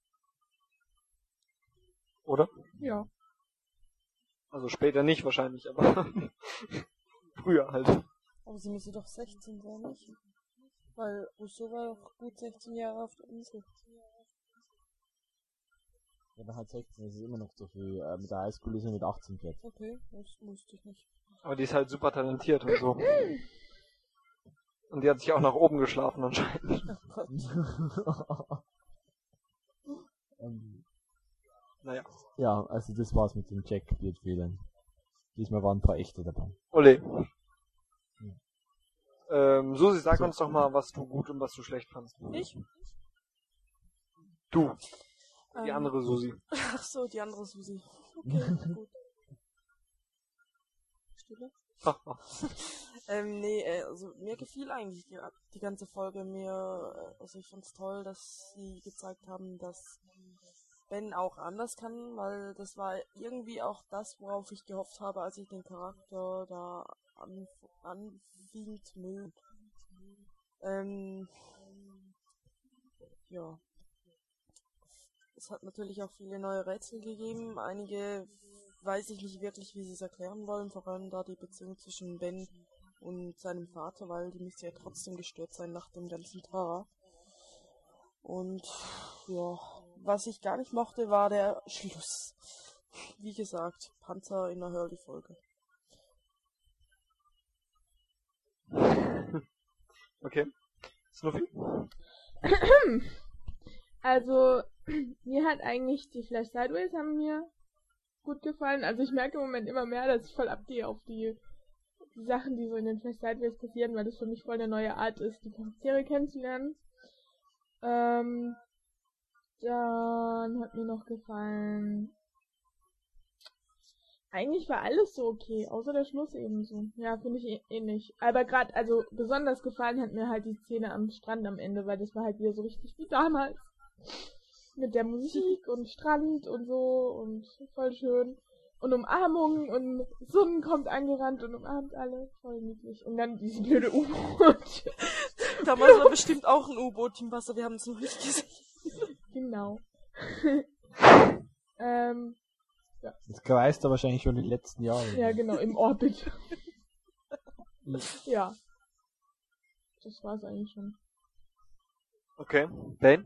Oder? Ja. Also später nicht wahrscheinlich, aber früher halt. Aber sie müsste doch sechzehn sein, nicht? Weil Rousseau war doch gut sechzehn Jahre auf der Insel. Ja, dann halt sechzehn, das ist immer noch so viel. Äh, mit der Highschool ist er mit achtzehn fertig. Okay, das wusste ich nicht. Aber die ist halt super talentiert und so. Und die hat sich auch nach oben geschlafen anscheinend. Oh Gott. ähm, Naja. ja, also das war's mit den Jack-Beard-Fehlern. Diesmal waren ein paar echte dabei. Ole. Ähm, Susi, sag uns doch mal, was du gut und was du schlecht fandst. Ich? Du, die Ähm, andere Susi. Ach so, die andere Susi. Okay, gut. Stille? ähm, nee, äh, also mir gefiel eigentlich die, die ganze Folge. Mir, äh, also ich fand's toll, dass sie gezeigt haben, dass Ben auch anders kann, weil das war irgendwie auch das, worauf ich gehofft habe, als ich den Charakter da an, anfing zu mögen. Ähm, ja. Es hat natürlich auch viele neue Rätsel gegeben. Einige weiß ich nicht wirklich, wie sie es erklären wollen, vor allem da die Beziehung zwischen Ben und seinem Vater, weil die müsste ja trotzdem gestört sein nach dem ganzen Tag. Und ja, was ich gar nicht mochte, war der Schluss. Wie gesagt, Panzer in der Hurley-Folge. Okay. Snuffy? Also, mir hat eigentlich die Flash Sideways haben mir gut gefallen. Also ich merke im Moment immer mehr, dass ich voll abgehe auf die, die Sachen, die so in den Flash Sideways passieren, weil das für mich voll eine neue Art ist, die Charaktere kennenzulernen. Ähm, dann hat mir noch gefallen... Eigentlich war alles so okay, außer der Schluss ebenso. Ja, finde ich eh- ähnlich. Aber gerade, also besonders gefallen hat mir halt die Szene am Strand am Ende, weil das war halt wieder so richtig wie damals. Mit der Musik und Strand und so und voll schön. Und Umarmungen und Sonnen kommt angerannt und umarmt alle. Voll niedlich. Und dann diese blöde U-Boot. Damals war bestimmt auch ein U-Boot im Wasser, wir haben es noch nicht gesehen. Genau. ähm, Das kreist er wahrscheinlich schon die letzten Jahre. ja, genau, im Orbit. Ja. Das war's eigentlich schon. Okay. Bane?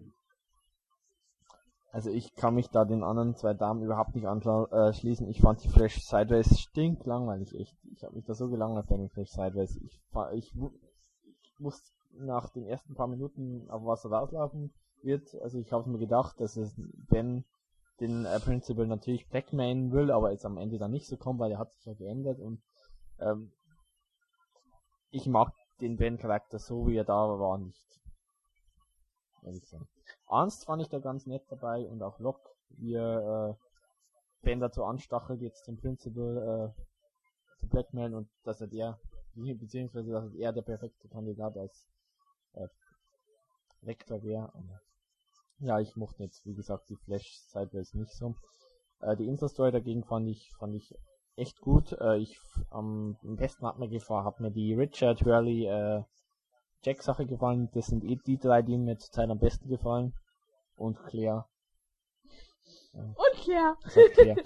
Also ich kann mich da den anderen zwei Damen überhaupt nicht anschließen. Ich fand die Flash Sideways stinklangweilig, echt. Ich habe mich da so gelangweilt bei den Flash Sideways. Ich, fa- ich, wu- ich musste nach den ersten paar Minuten auf was rauslaufen wird. Also ich habe mir gedacht, dass es Ben den äh, Principal natürlich blackmailen will, aber jetzt am Ende dann nicht so kommt, weil er hat sich ja geändert und ähm, ich mag den Ben-Charakter so, wie er da war, nicht. Ehrlich gesagt. Ernst fand ich da ganz nett dabei und auch Locke, wie er äh, Ben dazu anstachelt, jetzt den Principal äh, zu blackmailen und dass er der, beziehungsweise dass er der perfekte Kandidat als äh, Rektor wäre. Ja, ich mochte jetzt, wie gesagt, die Flash Sideways nicht so. Äh, die Insta-Story dagegen fand ich, fand ich echt gut. Äh, ich, am besten hat mir gefallen, hat mir die Richard, Hurley, äh, Jack-Sache gefallen. Das sind eh die drei, die mir zurzeit am besten gefallen. Und Claire. Ja. Und Claire. Das heißt Claire.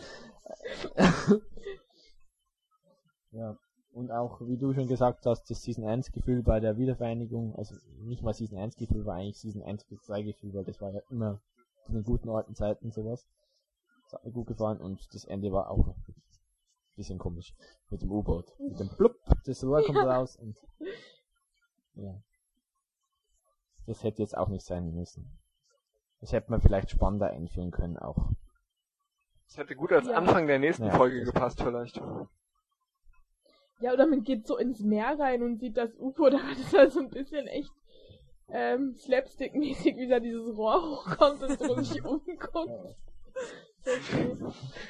Ja. Und auch, wie du schon gesagt hast, das Season eins Gefühl bei der Wiedervereinigung, also nicht mal Season eins Gefühl, war eigentlich Season eins bis zwei Gefühl, weil das war ja immer in den guten alten Zeiten sowas. Das hat mir gut gefallen und das Ende war auch ein bisschen komisch. Mit dem U-Boot. Mit dem Blub, das Rohr kommt raus und ja. Das hätte jetzt auch nicht sein müssen. Das hätte man vielleicht spannender einführen können auch. Das hätte gut als Ja. Anfang der nächsten Ja, Folge das- gepasst vielleicht. Ja, oder man geht so ins Meer rein und sieht das U F O, da hat es halt so ein bisschen echt ähm, Slapstick-mäßig, wie da dieses Rohr hochkommt und so sich umguckt. So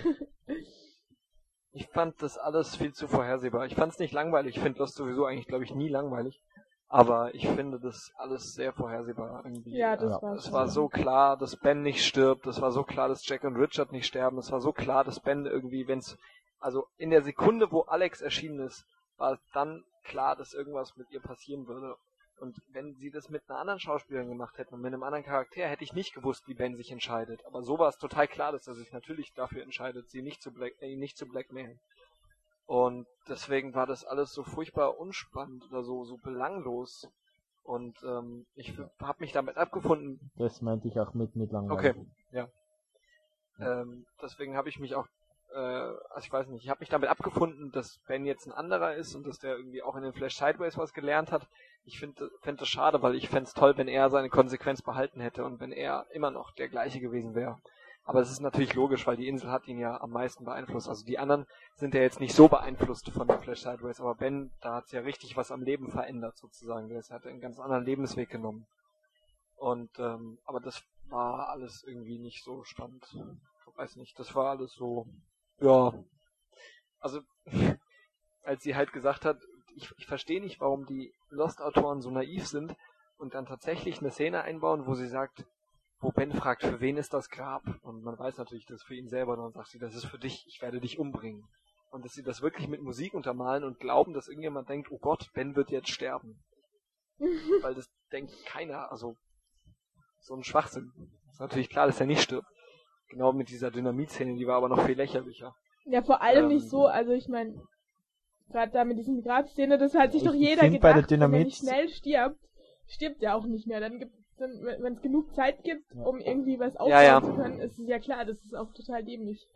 Ich fand das alles viel zu vorhersehbar. Ich fand es nicht langweilig. Ich finde das sowieso eigentlich, glaube ich, nie langweilig. Aber ich finde das alles sehr vorhersehbar irgendwie. ja, das Ja, war Es war so klar, dass Ben nicht stirbt. Es war so klar, dass Jack und Richard nicht sterben. Es war so klar, dass Ben irgendwie, wenn's, also in der Sekunde, wo Alex erschienen ist, war es dann klar, dass irgendwas mit ihr passieren würde. Und wenn sie das mit einer anderen Schauspielerin gemacht hätten und mit einem anderen Charakter, hätte ich nicht gewusst, wie Ben sich entscheidet. Aber so war es total klar, dass er sich natürlich dafür entscheidet, sie nicht zu black, äh, nicht zu blackmailen. Und deswegen war das alles so furchtbar unspannend oder so, so belanglos. Und ähm, ich habe mich damit abgefunden. Das meinte ich auch mit, mit langweilig. Okay, ja. Ähm, deswegen habe ich mich auch, äh, also ich weiß nicht, ich habe mich damit abgefunden, dass Ben jetzt ein anderer ist und dass der irgendwie auch in den Flash Sideways was gelernt hat. Ich finde fänd das schade, weil ich fände es toll, wenn er seine Konsequenz behalten hätte und wenn er immer noch der gleiche gewesen wäre. Aber es ist natürlich logisch, weil die Insel hat ihn ja am meisten beeinflusst. Also die anderen sind ja jetzt nicht so beeinflusst von den Flash Sideways, aber Ben, da hat's ja richtig was am Leben verändert sozusagen. Der hat einen ganz anderen Lebensweg genommen. Und ähm, aber das war alles irgendwie nicht so spannend. Ich weiß nicht, das war alles so, ja. Also als sie halt gesagt hat, ich, ich verstehe nicht, warum die Lost-Autoren so naiv sind und dann tatsächlich eine Szene einbauen, wo sie sagt, wo Ben fragt, für wen ist das Grab? Und man weiß natürlich, das ist für ihn selber. Und dann sagt sie, das ist für dich, ich werde dich umbringen. Und dass sie das wirklich mit Musik untermalen und glauben, dass irgendjemand denkt, oh Gott, Ben wird jetzt sterben. Weil das denkt keiner, also so ein Schwachsinn. Ist natürlich klar, dass er nicht stirbt. Genau mit dieser Dynamit-Szene, die war aber noch viel lächerlicher. Ja, vor allem Ähm, nicht so, also ich meine, gerade da mit diesen Grabszene, das hat sich Ich- doch ich jeder find bei der gedacht, wenn er Dynamit- nicht schnell stirbt, stirbt er auch nicht mehr. Dann gibt dann, wenn es genug Zeit gibt, Ja. um irgendwie was aufbauen Ja, ja. zu können, ist es ja klar, das ist auch total dämlich.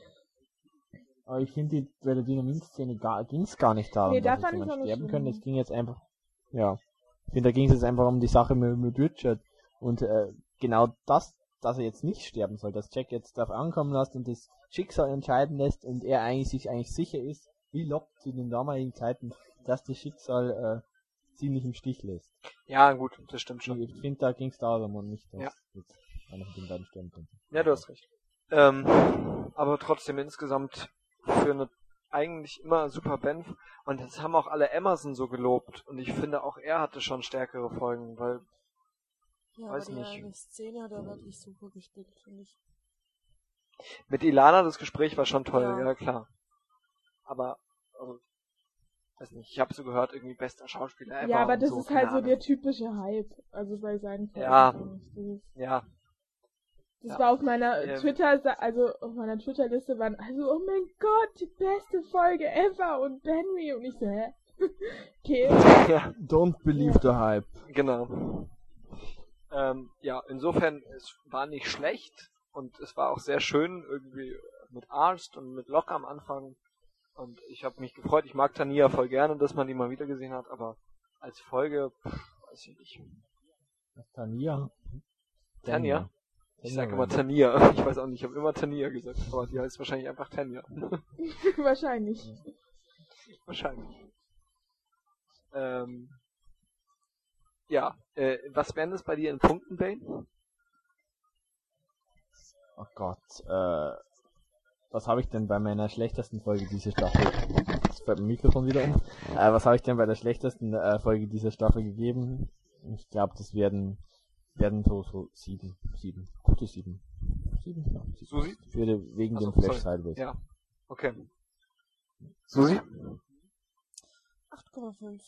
Aber ich finde, die- bei der Dynamit-Szene gar, ging es gar nicht darum, Nee, da dass fand jetzt ich's jemand auch nicht sterben schlimm. kann. Es ging jetzt einfach, ja. Ich finde, da ging es jetzt einfach um die Sache mit, mit Richard. Und äh, genau das, dass er jetzt nicht sterben soll, dass Jack jetzt darauf ankommen lässt und das Schicksal entscheiden lässt und er eigentlich sich eigentlich sicher ist, wie Locke zu den damaligen Zeiten, dass das Schicksal äh, ziemlich im Stich lässt. Ja, gut, das stimmt schon. Ich finde, da ging es darum und nicht, dass Ja. jetzt einer von den beiden sterben könnte. Ja, du hast recht. Ähm, aber trotzdem insgesamt für eine eigentlich immer super Ben. Und das haben auch alle Emerson so gelobt. Und ich finde, auch er hatte schon stärkere Folgen, weil, Ja, Weiß aber die nicht. eine Szene hat er wirklich super gespielt, finde ich. mit Ilana das Gespräch war schon toll, ja, Ja. klar. Aber, also, weiß nicht, ich habe so gehört, irgendwie bester Schauspieler ever Ja, aber und das so, ist keine halt so Ahnung. der typische Hype, also bei seinen Ja. Folgen. Dieses- Ja. Das Ja. war auf meiner Ähm. Twitter, also auf meiner Twitter-Liste waren also, oh mein Gott, die beste Folge ever und Henry und ich so, hä? Okay. Ja, Don't believe the hype. genau. Ähm, ja, insofern, es war nicht schlecht und es war auch sehr schön irgendwie mit Arzt und mit Locke am Anfang und ich habe mich gefreut. Ich mag Tania voll gerne, dass man die mal wieder gesehen hat, aber als Folge, pff, weiß ich nicht. Tania? Tanja? Ich sage immer Tanja. Tania. Ich weiß auch nicht, ich habe immer Tania gesagt, aber die heißt wahrscheinlich einfach Tanja. Wahrscheinlich. Wahrscheinlich. Ähm, ja, äh, was wären das bei dir in Punkten, Bane? Oh Gott, äh, was habe ich denn bei meiner schlechtesten Folge dieser Staffel? Jetzt fällt mein Mikrofon wieder um. Äh, was habe ich denn bei der schlechtesten äh, Folge dieser Staffel gegeben? Ich glaube, das werden werden so, so sieben, sieben, gute sieben. Sieben, ja, sieben. Susi? Für die, wegen Achso, dem Flash sorry. Sideways. Ja, okay. Susi? acht Komma fünf.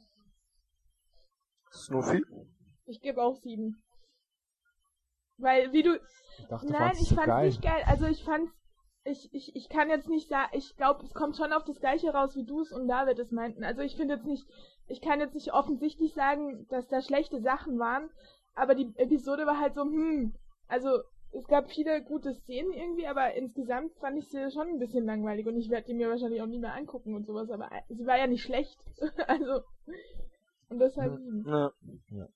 Snoopy? Ich gebe auch sieben. Weil, wie du... Ich dachte, du Nein, fandst ich es so fand's geil. nicht geil. Also ich fand's... Ich, ich, ich kann jetzt nicht sagen... Ich glaube, es kommt schon auf das Gleiche raus, wie du es und David es meinten. Also ich finde jetzt nicht... Ich kann jetzt nicht offensichtlich sagen, dass da schlechte Sachen waren. Aber die Episode war halt so, hm... Also, es gab viele gute Szenen irgendwie, aber insgesamt fand ich sie schon ein bisschen langweilig. Und ich werde die mir wahrscheinlich auch nie mehr angucken und sowas. Aber sie war ja nicht schlecht. Also... Und deshalb sieben. Ne. Ja.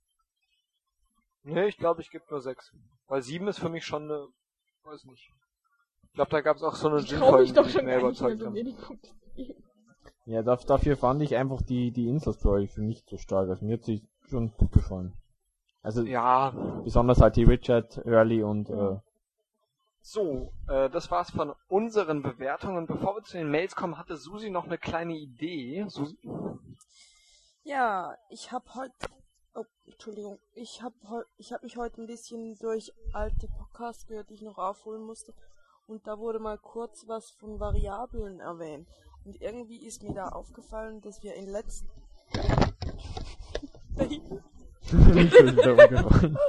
Nee, ich glaube, ich gebe nur sechs. Weil sieben ist für mich schon eine, weiß nicht. Ich glaube, da gab es auch so eine Ich trau mich Gin-Folge, doch die schon mich mehr gar nicht mehr überzeugt so haben. wenig Punkte zu geben. Ja, da, dafür fand ich einfach die, die Insel-Story für mich so stark. Also mir hat sie schon gut gefallen. Also, Ja, besonders halt die Richard, Hurley und, äh, so, äh, das war's von unseren Bewertungen. Bevor wir zu den Mails kommen, hatte Susi noch eine kleine Idee. Susi? Ja, ich habe heute, oh, Entschuldigung, ich habe heu, ich habe mich heute ein bisschen durch alte Podcasts gehört, die ich noch aufholen musste. Und da wurde mal kurz was von Variablen erwähnt. Und irgendwie ist mir da aufgefallen, dass wir in letzten... ich bin wieder umgefallen.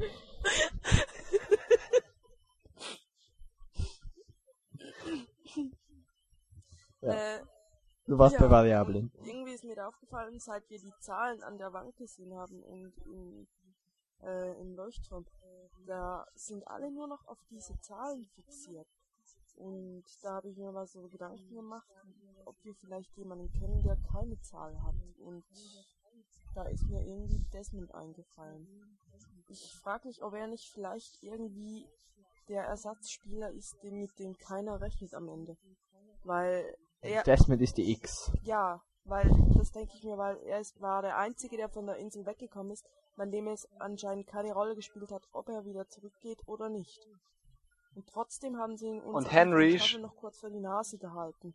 Ja. äh, Du warst Ja, bei Variablen. und irgendwie ist mir da aufgefallen, seit wir die Zahlen an der Wand gesehen haben und im, äh, im Leuchtturm, da sind alle nur noch auf diese Zahlen fixiert. Und da habe ich mir mal so Gedanken gemacht, ob wir vielleicht jemanden kennen, der keine Zahl hat. Und da ist mir irgendwie Desmond eingefallen. Ich frage mich, ob er nicht vielleicht irgendwie der Ersatzspieler ist, dem, mit dem keiner rechnet am Ende. Weil er... Desmond ist die X. Ja, weil, das denke ich mir, weil er ist, war der Einzige, der von der Insel weggekommen ist, bei dem es anscheinend keine Rolle gespielt hat, ob er wieder zurückgeht oder nicht. Und trotzdem haben sie ihn uns Und Henry Staffel noch kurz vor die Nase gehalten.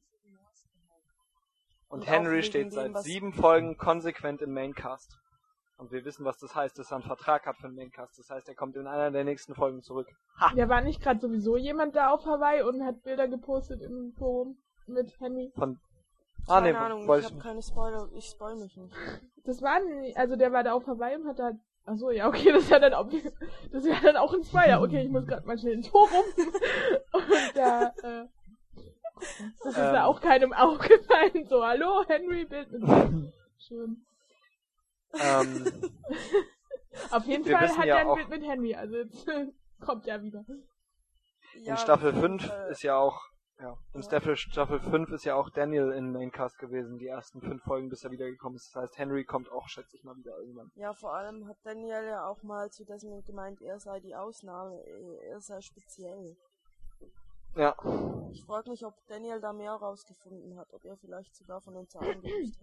Und Und auch Henry wegen steht dem, seit was- sieben Folgen konsequent im Maincast. Und wir wissen, was das heißt, dass er einen Vertrag hat für den Maincast. Das heißt, er kommt in einer der nächsten Folgen zurück. Ha! Ja, war nicht gerade sowieso jemand da auf Hawaii und hat Bilder gepostet im Forum mit Henry? Von... Ah, Keine nee, Ahnung, weiß ich ich habe nicht. keine Spoiler, ich spoil mich nicht. Das war, n- also der war da auf Hawaii und hat da, achso, ja, okay, das wäre dann auch, das wäre dann auch ein Spoiler. Okay, ich muss gerade mal schnell ins Forum. Und da, äh, das ist Ähm. da auch keinem aufgefallen. So, hallo, Henry, Bild mit mir. Schön. Ähm, Auf jeden Wir Fall wissen hat ja er ein auch- Bild mit Henry, also jetzt kommt er wieder. Ja, in Staffel und, fünf äh, ist ja auch... Ja, in Ja. Staffel, Staffel fünf ist ja auch Daniel in Maincast gewesen, die ersten fünf Folgen, bis er wiedergekommen ist. Das heißt, Henry kommt auch, schätze ich mal, wieder irgendwann. Ja, vor allem hat Daniel ja auch mal zu Desmond gemeint, er sei die Ausnahme, er sei speziell. Ja. Ich frage mich, ob Daniel da mehr rausgefunden hat, ob er vielleicht sogar von den Zahlen gewusst hat.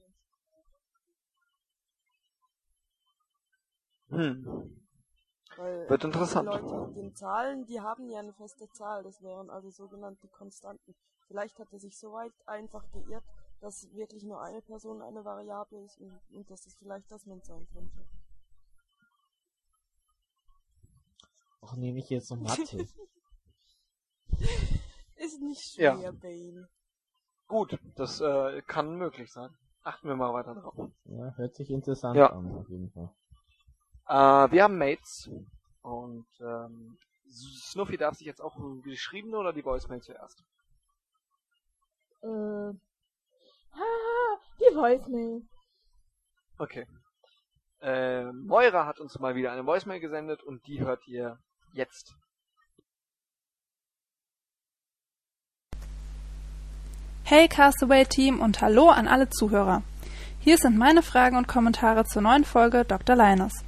Hm. Weil Wird interessant. die Leute mit den Zahlen, die haben ja eine feste Zahl, das wären also sogenannte Konstanten. Vielleicht hat er sich so weit einfach geirrt, dass wirklich nur eine Person eine Variable ist und, und dass es vielleicht das Mensch sein könnte. Ach nee, nicht jetzt noch Mathe. Ist nicht Ja. schwer, Bane. Gut, das äh, kann möglich sein. Achten wir mal weiter drauf. Ja, hört sich interessant Ja. an, auf jeden Fall. Äh, wir haben Mates. Und ähm, Snuffy darf sich jetzt auch die geschriebene oder die Voicemail zuerst? Äh. Ah, die Voicemail. Okay. Äh, Moira hat uns mal wieder eine Voicemail gesendet und die hört ihr jetzt. Hey Castaway-Team und hallo an alle Zuhörer. Hier sind meine Fragen und Kommentare zur neuen Folge Doktor Linus.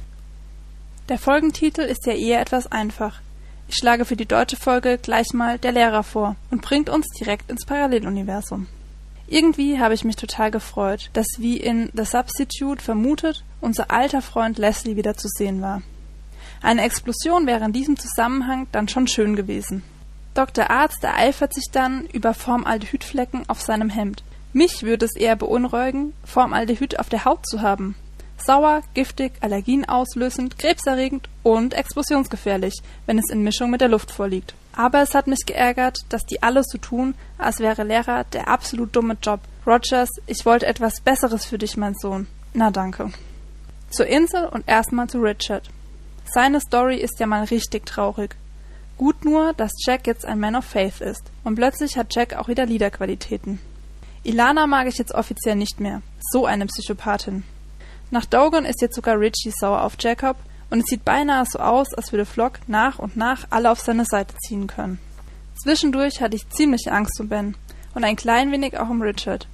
Der Folgentitel ist ja eher etwas einfach. Ich schlage für die deutsche Folge gleich mal Der Lehrer vor und bringt uns direkt ins Paralleluniversum. Irgendwie habe ich mich total gefreut, dass wie in The Substitute vermutet, unser alter Freund Leslie wieder zu sehen war. Eine Explosion wäre in diesem Zusammenhang dann schon schön gewesen. Doktor Arzt ereifert sich dann über Formaldehydflecken auf seinem Hemd. Mich würde es eher beunruhigen, Formaldehyd auf der Haut zu haben. Sauer, giftig, allergienauslösend, krebserregend und explosionsgefährlich, wenn es in Mischung mit der Luft vorliegt. Aber es hat mich geärgert, dass die alle so tun, als wäre Lehrer der absolut dumme Job. Rogers, ich wollte etwas Besseres für dich, mein Sohn. Na danke. Zur Insel und erstmal zu Richard. Seine Story ist ja mal richtig traurig. Gut nur, dass Jack jetzt ein Man of Faith ist. Und plötzlich hat Jack auch wieder Leaderqualitäten. Ilana mag ich jetzt offiziell nicht mehr. So eine Psychopathin. Nach Dogan ist jetzt sogar Richie sauer auf Jacob und es sieht beinahe so aus, als würde Flock nach und nach alle auf seine Seite ziehen können. Zwischendurch hatte ich ziemlich Angst um Ben und ein klein wenig auch um Richard.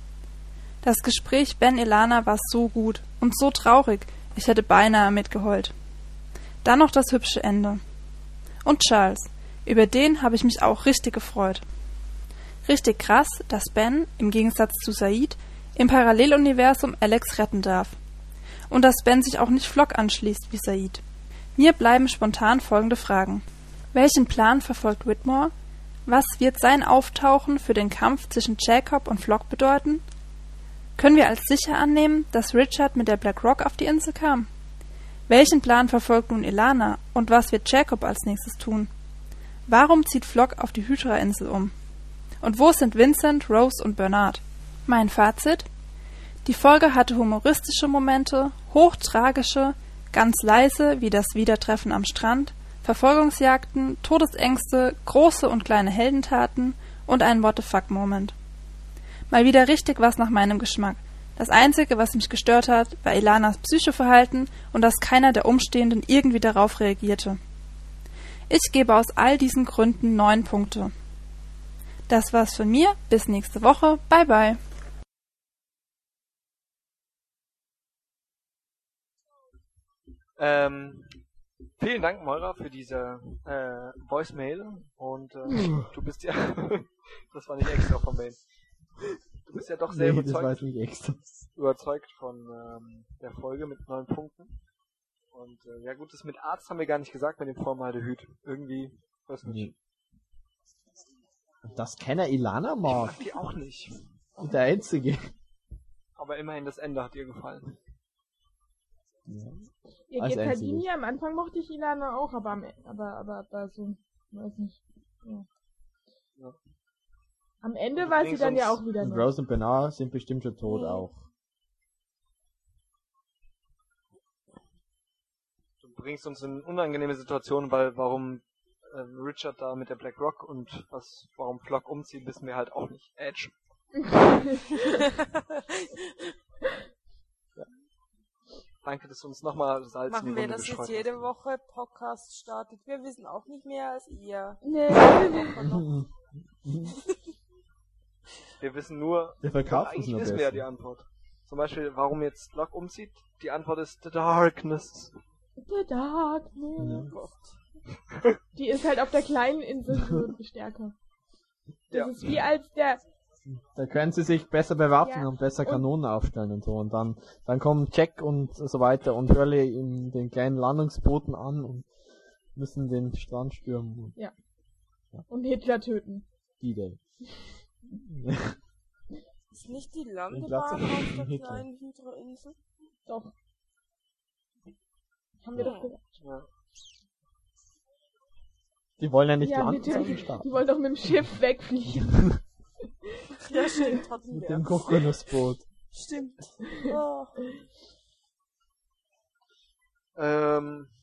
Das Gespräch Ben-Ilana war so gut und so traurig, ich hätte beinahe mitgeheult. Dann noch das hübsche Ende. Und Charles, über den habe ich mich auch richtig gefreut. Richtig krass, dass Ben, im Gegensatz zu Said, im Paralleluniversum Alex retten darf. Und dass Ben sich auch nicht Flock anschließt wie Said. Mir bleiben spontan folgende Fragen. Welchen Plan verfolgt Whitmore? Was wird sein Auftauchen für den Kampf zwischen Jacob und Flock bedeuten? Können wir als sicher annehmen, dass Richard mit der Black Rock auf die Insel kam? Welchen Plan verfolgt nun Ilana und was wird Jacob als nächstes tun? Warum zieht Flock auf die Hydra-Insel um? Und wo sind Vincent, Rose und Bernard? Mein Fazit? Die Folge hatte humoristische Momente, hochtragische, ganz leise wie das Wiedertreffen am Strand, Verfolgungsjagden, Todesängste, große und kleine Heldentaten und einen What-the-fuck-Moment. Mal wieder richtig was nach meinem Geschmack. Das Einzige, was mich gestört hat, war Ilanas Psychoverhalten und dass keiner der Umstehenden irgendwie darauf reagierte. Ich gebe aus all diesen Gründen neun Punkte. Das war's von mir. Bis nächste Woche. Bye bye. Ähm, vielen Dank, Moira, für diese äh, Voicemail. Und äh, du bist ja... das war nicht extra von Bane. Du bist ja doch sehr nee, überzeugt, das war nicht extra. überzeugt von ähm, der Folge mit neun Punkten. Und äh, ja gut, das mit Arzt haben wir gar nicht gesagt, mit dem Formaldehyd. Irgendwie, weiß nicht. Nee. Dass keiner Ilana Ich mag. mag die auch nicht. Und der Einzige. Aber immerhin das Ende hat ihr gefallen. Ja. Ihr Als geht halt Einziges. Linie, am Anfang mochte ich Ilana auch, aber am E- aber, aber, aber so, weiß nicht. Ja. Ja. Am Ende Du war sie bringst dann ja uns- auch wieder Und nett. Rose und Bernard sind bestimmt schon tot Nee. auch. Du bringst uns in unangenehme Situationen, weil warum äh, Richard da mit der Black Rock und was, warum Flock umzieht, wissen wir halt auch nicht. Edge. Danke, dass du uns nochmal Salz in Machen die wir Wunde das jetzt gestreut jede hast. Woche Podcast startet. Wir wissen auch nicht mehr als ihr. Nee. Wir wissen nur, Der verkauft uns eigentlich nur wissen wir ja besser. die Antwort. Zum Beispiel, warum jetzt Flock umzieht. Die Antwort ist The Darkness. The Darkness. Ja. Die ist halt auf der kleinen Insel so stärker. Das Ja. ist wie als der, Da können sie sich besser bewaffnen Ja. und besser Und- Kanonen aufstellen und so. Und dann, dann kommen Jack und so weiter und Hurley in den kleinen Landungsbooten an und müssen den Strand stürmen. und Hitler töten. D-Day. Ist nicht die Platz Landebahn auf auf der Hitler. kleinen Hydra-Insel? Doch. Haben wir doch gesagt. Ja. Die wollen ja nicht Ja, landen, sondern natürlich. starten. Die wollen doch mit dem Schiff wegfliegen. Ja, stimmt, hatten Mit wir. dem Kokosboot. Stimmt. Oh. Ähm,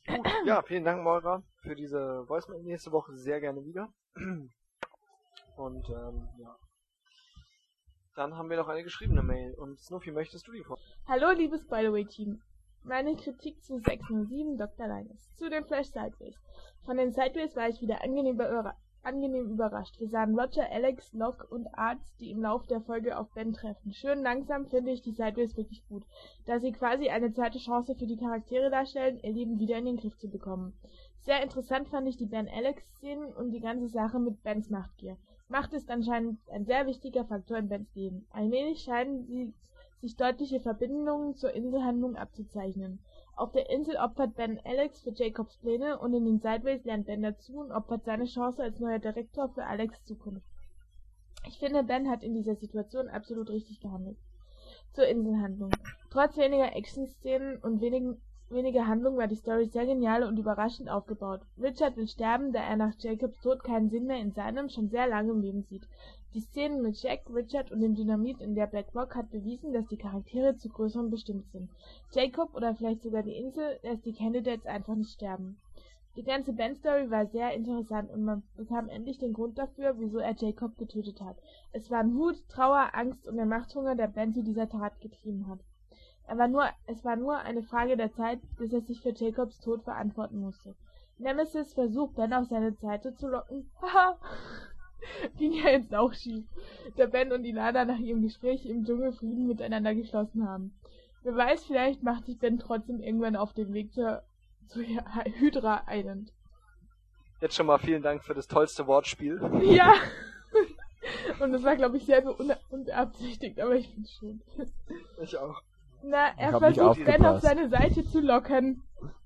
Gut, ja, vielen Dank, Moira, für diese Voicemail. Nächste Woche sehr gerne wieder. Und, ähm, ja. Dann haben wir noch eine geschriebene Mail. Und Snoopy, möchtest du die vor? Hallo, liebes By the Way Team. Meine Kritik zu sechs null sieben Doktor Linus. Zu den Flash Sideways. Von den Sideways war ich wieder angenehm, über angenehm überrascht. Wir sahen Roger, Alex, Locke und Arzt, die im Laufe der Folge auf Ben treffen. Schön langsam finde ich die Sideways wirklich gut, da sie quasi eine zweite Chance für die Charaktere darstellen, ihr Leben wieder in den Griff zu bekommen. Sehr interessant fand ich die Ben-Alex-Szenen und die ganze Sache mit Bens Machtgier. Macht ist anscheinend ein sehr wichtiger Faktor in Bens Leben. Allmählich scheinen sie sich deutliche Verbindungen zur Inselhandlung abzuzeichnen. Auf der Insel opfert Ben Alex für Jacobs Pläne und in den Sideways lernt Ben dazu und opfert seine Chance als neuer Direktor für Alex' Zukunft. Ich finde, Ben hat in dieser Situation absolut richtig gehandelt. Zur Inselhandlung. Trotz weniger Action-Szenen und wenigen weniger Handlung war die Story sehr genial und überraschend aufgebaut. Richard will sterben, da er nach Jacobs Tod keinen Sinn mehr in seinem schon sehr langen Leben sieht. Die Szenen mit Jack, Richard und dem Dynamit in der Black Rock hat bewiesen, dass die Charaktere zu größerem bestimmt sind. Jacob oder vielleicht sogar die Insel lässt die Candidates einfach nicht sterben. Die ganze Ben-Story war sehr interessant und man bekam endlich den Grund dafür, wieso er Jacob getötet hat. Es waren Wut, Trauer, Angst und der Machthunger, der Ben zu dieser Tat getrieben hat. Er war nur, es war nur eine Frage der Zeit, bis er sich für Jacobs Tod verantworten musste. Nemesis versucht, Ben auf seine Seite zu locken. Haha, ging ja jetzt auch schief, da Ben und Ilana nach ihrem Gespräch im Dschungel Frieden miteinander geschlossen haben. Wer weiß, vielleicht macht sich Ben trotzdem irgendwann auf den Weg zur, zur Hydra Island. Jetzt schon mal vielen Dank für das tollste Wortspiel. Ja, und das war, glaube ich, sehr so un- unbeabsichtigt, aber ich find's schön. Ich auch. Na, er versucht Ben auf seine Seite zu locken.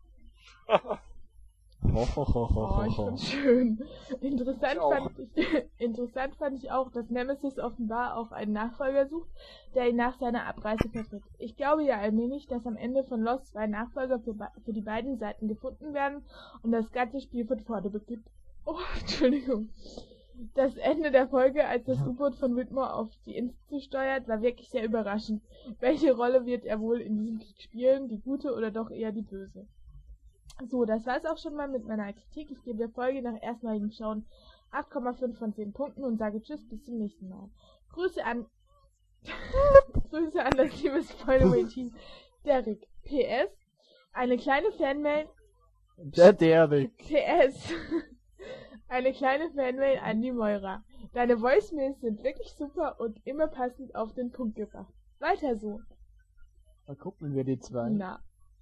Ho, ho, ho, ho, Oh, ich ho. find's schön. Interessant Ich auch. fand ich, interessant fand ich auch, dass Nemesis offenbar auch einen Nachfolger sucht, der ihn nach seiner Abreise vertritt. Ich glaube ja allmählich, dass am Ende von Lost zwei Nachfolger für, be- für die beiden Seiten gefunden werden und das ganze Spiel von vorne beginnt. Oh, Entschuldigung. Das Ende der Folge, als das U-Boot von Whitmore auf die Insel zusteuert, war wirklich sehr überraschend. Welche Rolle wird er wohl in diesem Krieg spielen? Die gute oder doch eher die böse? So, das war's auch schon mal mit meiner Kritik. Ich gebe der Folge nach erstmaligem Schauen acht Komma fünf von zehn Punkten und sage Tschüss, bis zum nächsten Mal. Grüße an Grüße an das liebe Spoilerway-Team Derek. P S. Eine kleine Fanmail Der Derek. P S. Eine kleine Fanmail an die Moira. Deine Voicemails sind wirklich super und immer passend auf den Punkt gebracht. Weiter so. Mal gucken wir die zwei. Na.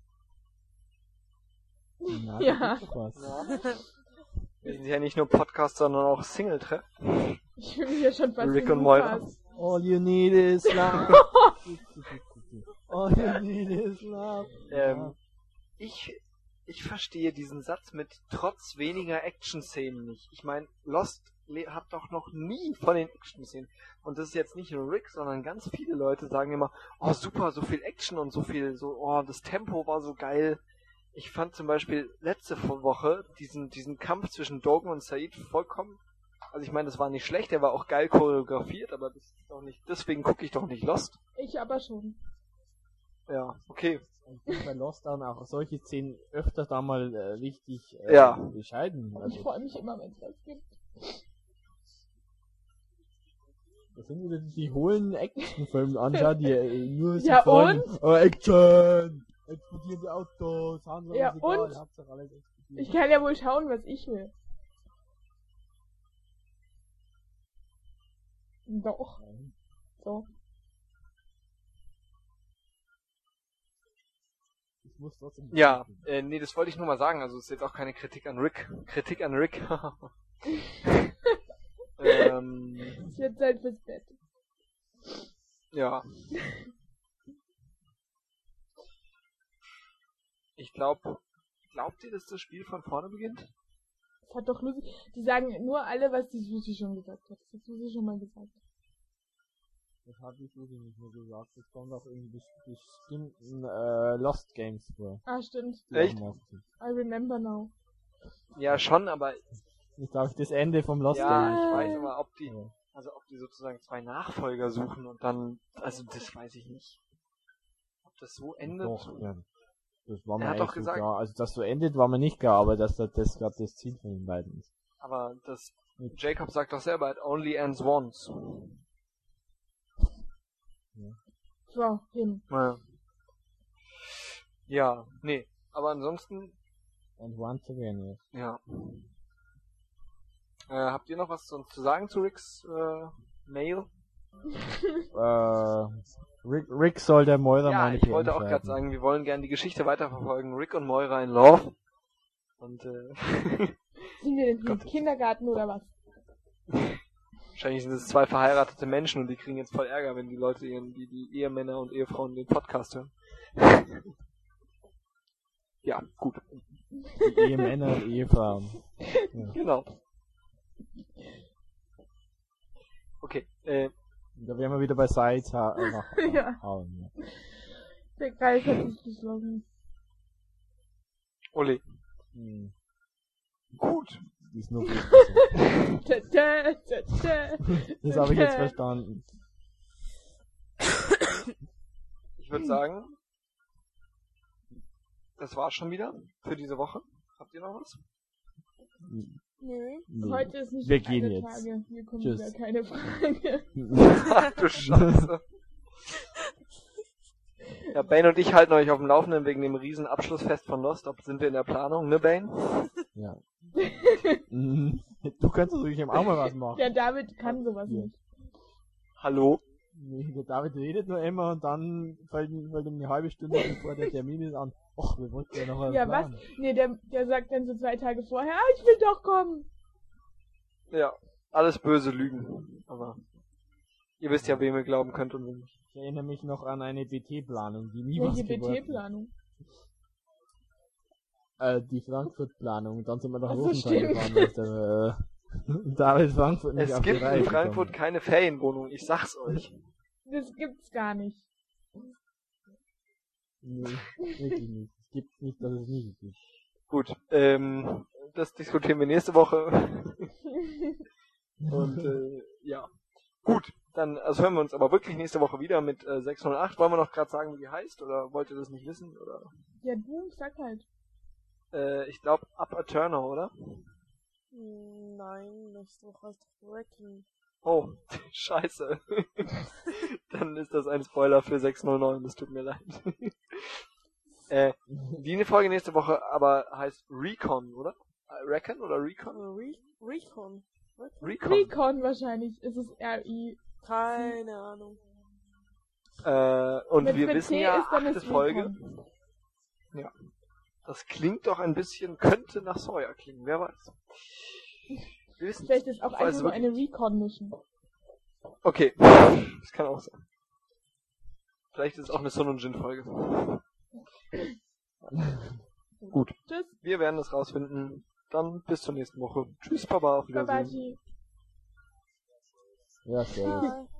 Na, da Ja. gibt's doch was. Ja. Wir sind ja nicht nur Podcast, sondern auch Single-Treff. Ich fühle mich ja schon fast Rick wie und Moira. Lukas. All you need is love. All you need is love. Ähm, ich, ich verstehe diesen Satz mit trotz weniger Action-Szenen nicht. Ich meine, Lost le- hat doch noch nie von den Action-Szenen. Und das ist jetzt nicht nur Rick, sondern ganz viele Leute sagen immer, oh super, so viel Action und so viel, so, oh, das Tempo war so geil. Ich fand zum Beispiel letzte Woche diesen, diesen Kampf zwischen Dogen und Said vollkommen, also ich meine, das war nicht schlecht, der war auch geil choreografiert, aber das ist doch nicht, deswegen gucke ich doch nicht Lost. Ich aber schon. Ja, okay. Ich bin bei Lost dann auch solche Szenen öfter da mal äh, richtig äh, Ja. bescheiden. Aber ich Also, freue mich immer, wenn es was gibt. das sind wieder die hohlen Actionfilme anschauen, die äh, nur so Ja, fragen, und? oh, Action! Explodieren die Autos, haben Ja, egal, und? Hauptsache alles explodiert. Ich kann ja wohl schauen, was ich will. Doch. So. Ich muss trotzdem... Ja, äh, nee, das wollte ich nur mal sagen, also es ist jetzt auch keine Kritik an Rick. Kritik an Rick. ähm, Es wird Zeit fürs Bett. ja. Ich glaube, glaubt ihr, dass das Spiel von vorne beginnt? Das hat doch Lucy. Die sagen nur alle, was die Susi schon gesagt hat. Das hat Susi schon mal gesagt. Das hat die Susi nicht mehr gesagt. Das kommt auch in bes- bestimmten äh, Lost Games vor. Ah, stimmt. Die Echt? auch Lost sind. I remember now. Ja, schon, aber Ich glaube, das Ende vom Lost ja, Game. ich weiß aber, ob die, Ja. also ob die sozusagen zwei Nachfolger suchen und dann, also das weiß ich nicht. Ob das so endet? Doch, ja. Das war mir Er hat eigentlich doch so gesagt- klar. Also, dass so endet, war mir nicht klar, aber dass das, das gerade das Ziel von den beiden ist. Aber das Jacob sagt doch selber, it only ends once. So, hin. Ja. Ja, nee. Aber ansonsten, And once again, yes. ja. Äh, habt ihr noch was zu, zu sagen zu Ricks äh, Mail? äh, Rick, Rick soll der Moira Ja, meine ich P M wollte auch schreiben. gerade sagen, wir wollen gerne die Geschichte weiterverfolgen. Rick und Moira in Love. Und äh, Sind wir denn im Kindergarten oder was? wahrscheinlich sind es zwei verheiratete Menschen und die kriegen jetzt voll Ärger, wenn die Leute ihren, die, die Ehemänner und Ehefrauen den Podcast hören. Ja, gut. Die Ehemänner und Ehefrauen. Ja. Genau. Okay, äh, Da wären wir wieder bei Sides ha äh, nach, Ja. hauen. Ja. Der Kreis hat sich geschlossen. Uli. Hm. Gut. Die ist nur gut. Also. Tä, tä, tä, tä. Das habe ich jetzt verstanden. Ich würde sagen, das war's schon wieder für diese Woche. Habt ihr noch was? Nö. Nee. Heute ist nicht Wir der gehen eine jetzt. Tage. Hier kommt Tschüss. wieder keine Frage. Ach du Scheiße. Ja, Bane und ich halten euch auf dem Laufenden wegen dem riesen Abschlussfest von Lost. Ob sind wir in der Planung, ne Bane? Ja. Mhm. Du kannst natürlich auch mal was machen. Der David kann sowas Ja. nicht. Hallo? Nee, der David redet nur immer und dann fällt ihm fällt ihm eine halbe Stunde bevor der Termin ist an. Och, wir wollten ja noch mal Ja, was? planen. Nee, der, der sagt dann so zwei Tage vorher, ah, ich will doch kommen. Ja, alles böse Lügen. Aber ihr wisst ja, wem ihr glauben könnt und wem nicht. Ich erinnere mich noch an eine B T-Planung, die nie Welche was geworden ist. B T-Planung? Äh, die Frankfurt-Planung. Dann sind wir nach Ach so, Rosenthal stimmt. gefahren, weil der, äh, David Frankfurt nicht Es auf die gibt Reihe in Frankfurt bekommen. keine Ferienwohnung, ich sag's euch. Das gibt's gar nicht. Nee, wirklich nicht. Es gibt nicht, dass es nicht gibt. Gut, ähm, das diskutieren wir nächste Woche. Und äh, ja. Gut, dann also hören wir uns aber wirklich nächste Woche wieder mit äh, sechs null acht. Wollen wir noch gerade sagen, wie die heißt? Oder wollt ihr das nicht wissen? Oder? Ja, du, sag halt. Äh, ich glaube Up a Turner, oder? Hm, Nein, nächste Woche heißt Reckon. Oh, scheiße. Dann ist das ein Spoiler für sechs null neun, das tut mir leid. äh, die Folge nächste Woche aber heißt Recon, oder? Äh, Recon oder Recon? Re Recon. Recon? Recon. Recon wahrscheinlich. Ist es R I. Keine Ahnung. Äh, und Wenn's wir mit wissen C ja, ist, dann achte ist Folge. Recon. Ja. Das klingt doch ein bisschen, könnte nach Sawyer klingen, wer weiß. Wir wissen Vielleicht ist auch Ich weiß einfach nur wirklich eine Recon-Mission. Okay, das kann auch sein. Vielleicht ist es auch eine Sun und Jin Folge. Gut, Tschüss, wir werden es rausfinden. Dann bis zur nächsten Woche. Tschüss, Baba, auf Wiedersehen. Babaji. Ja, servus. Bye.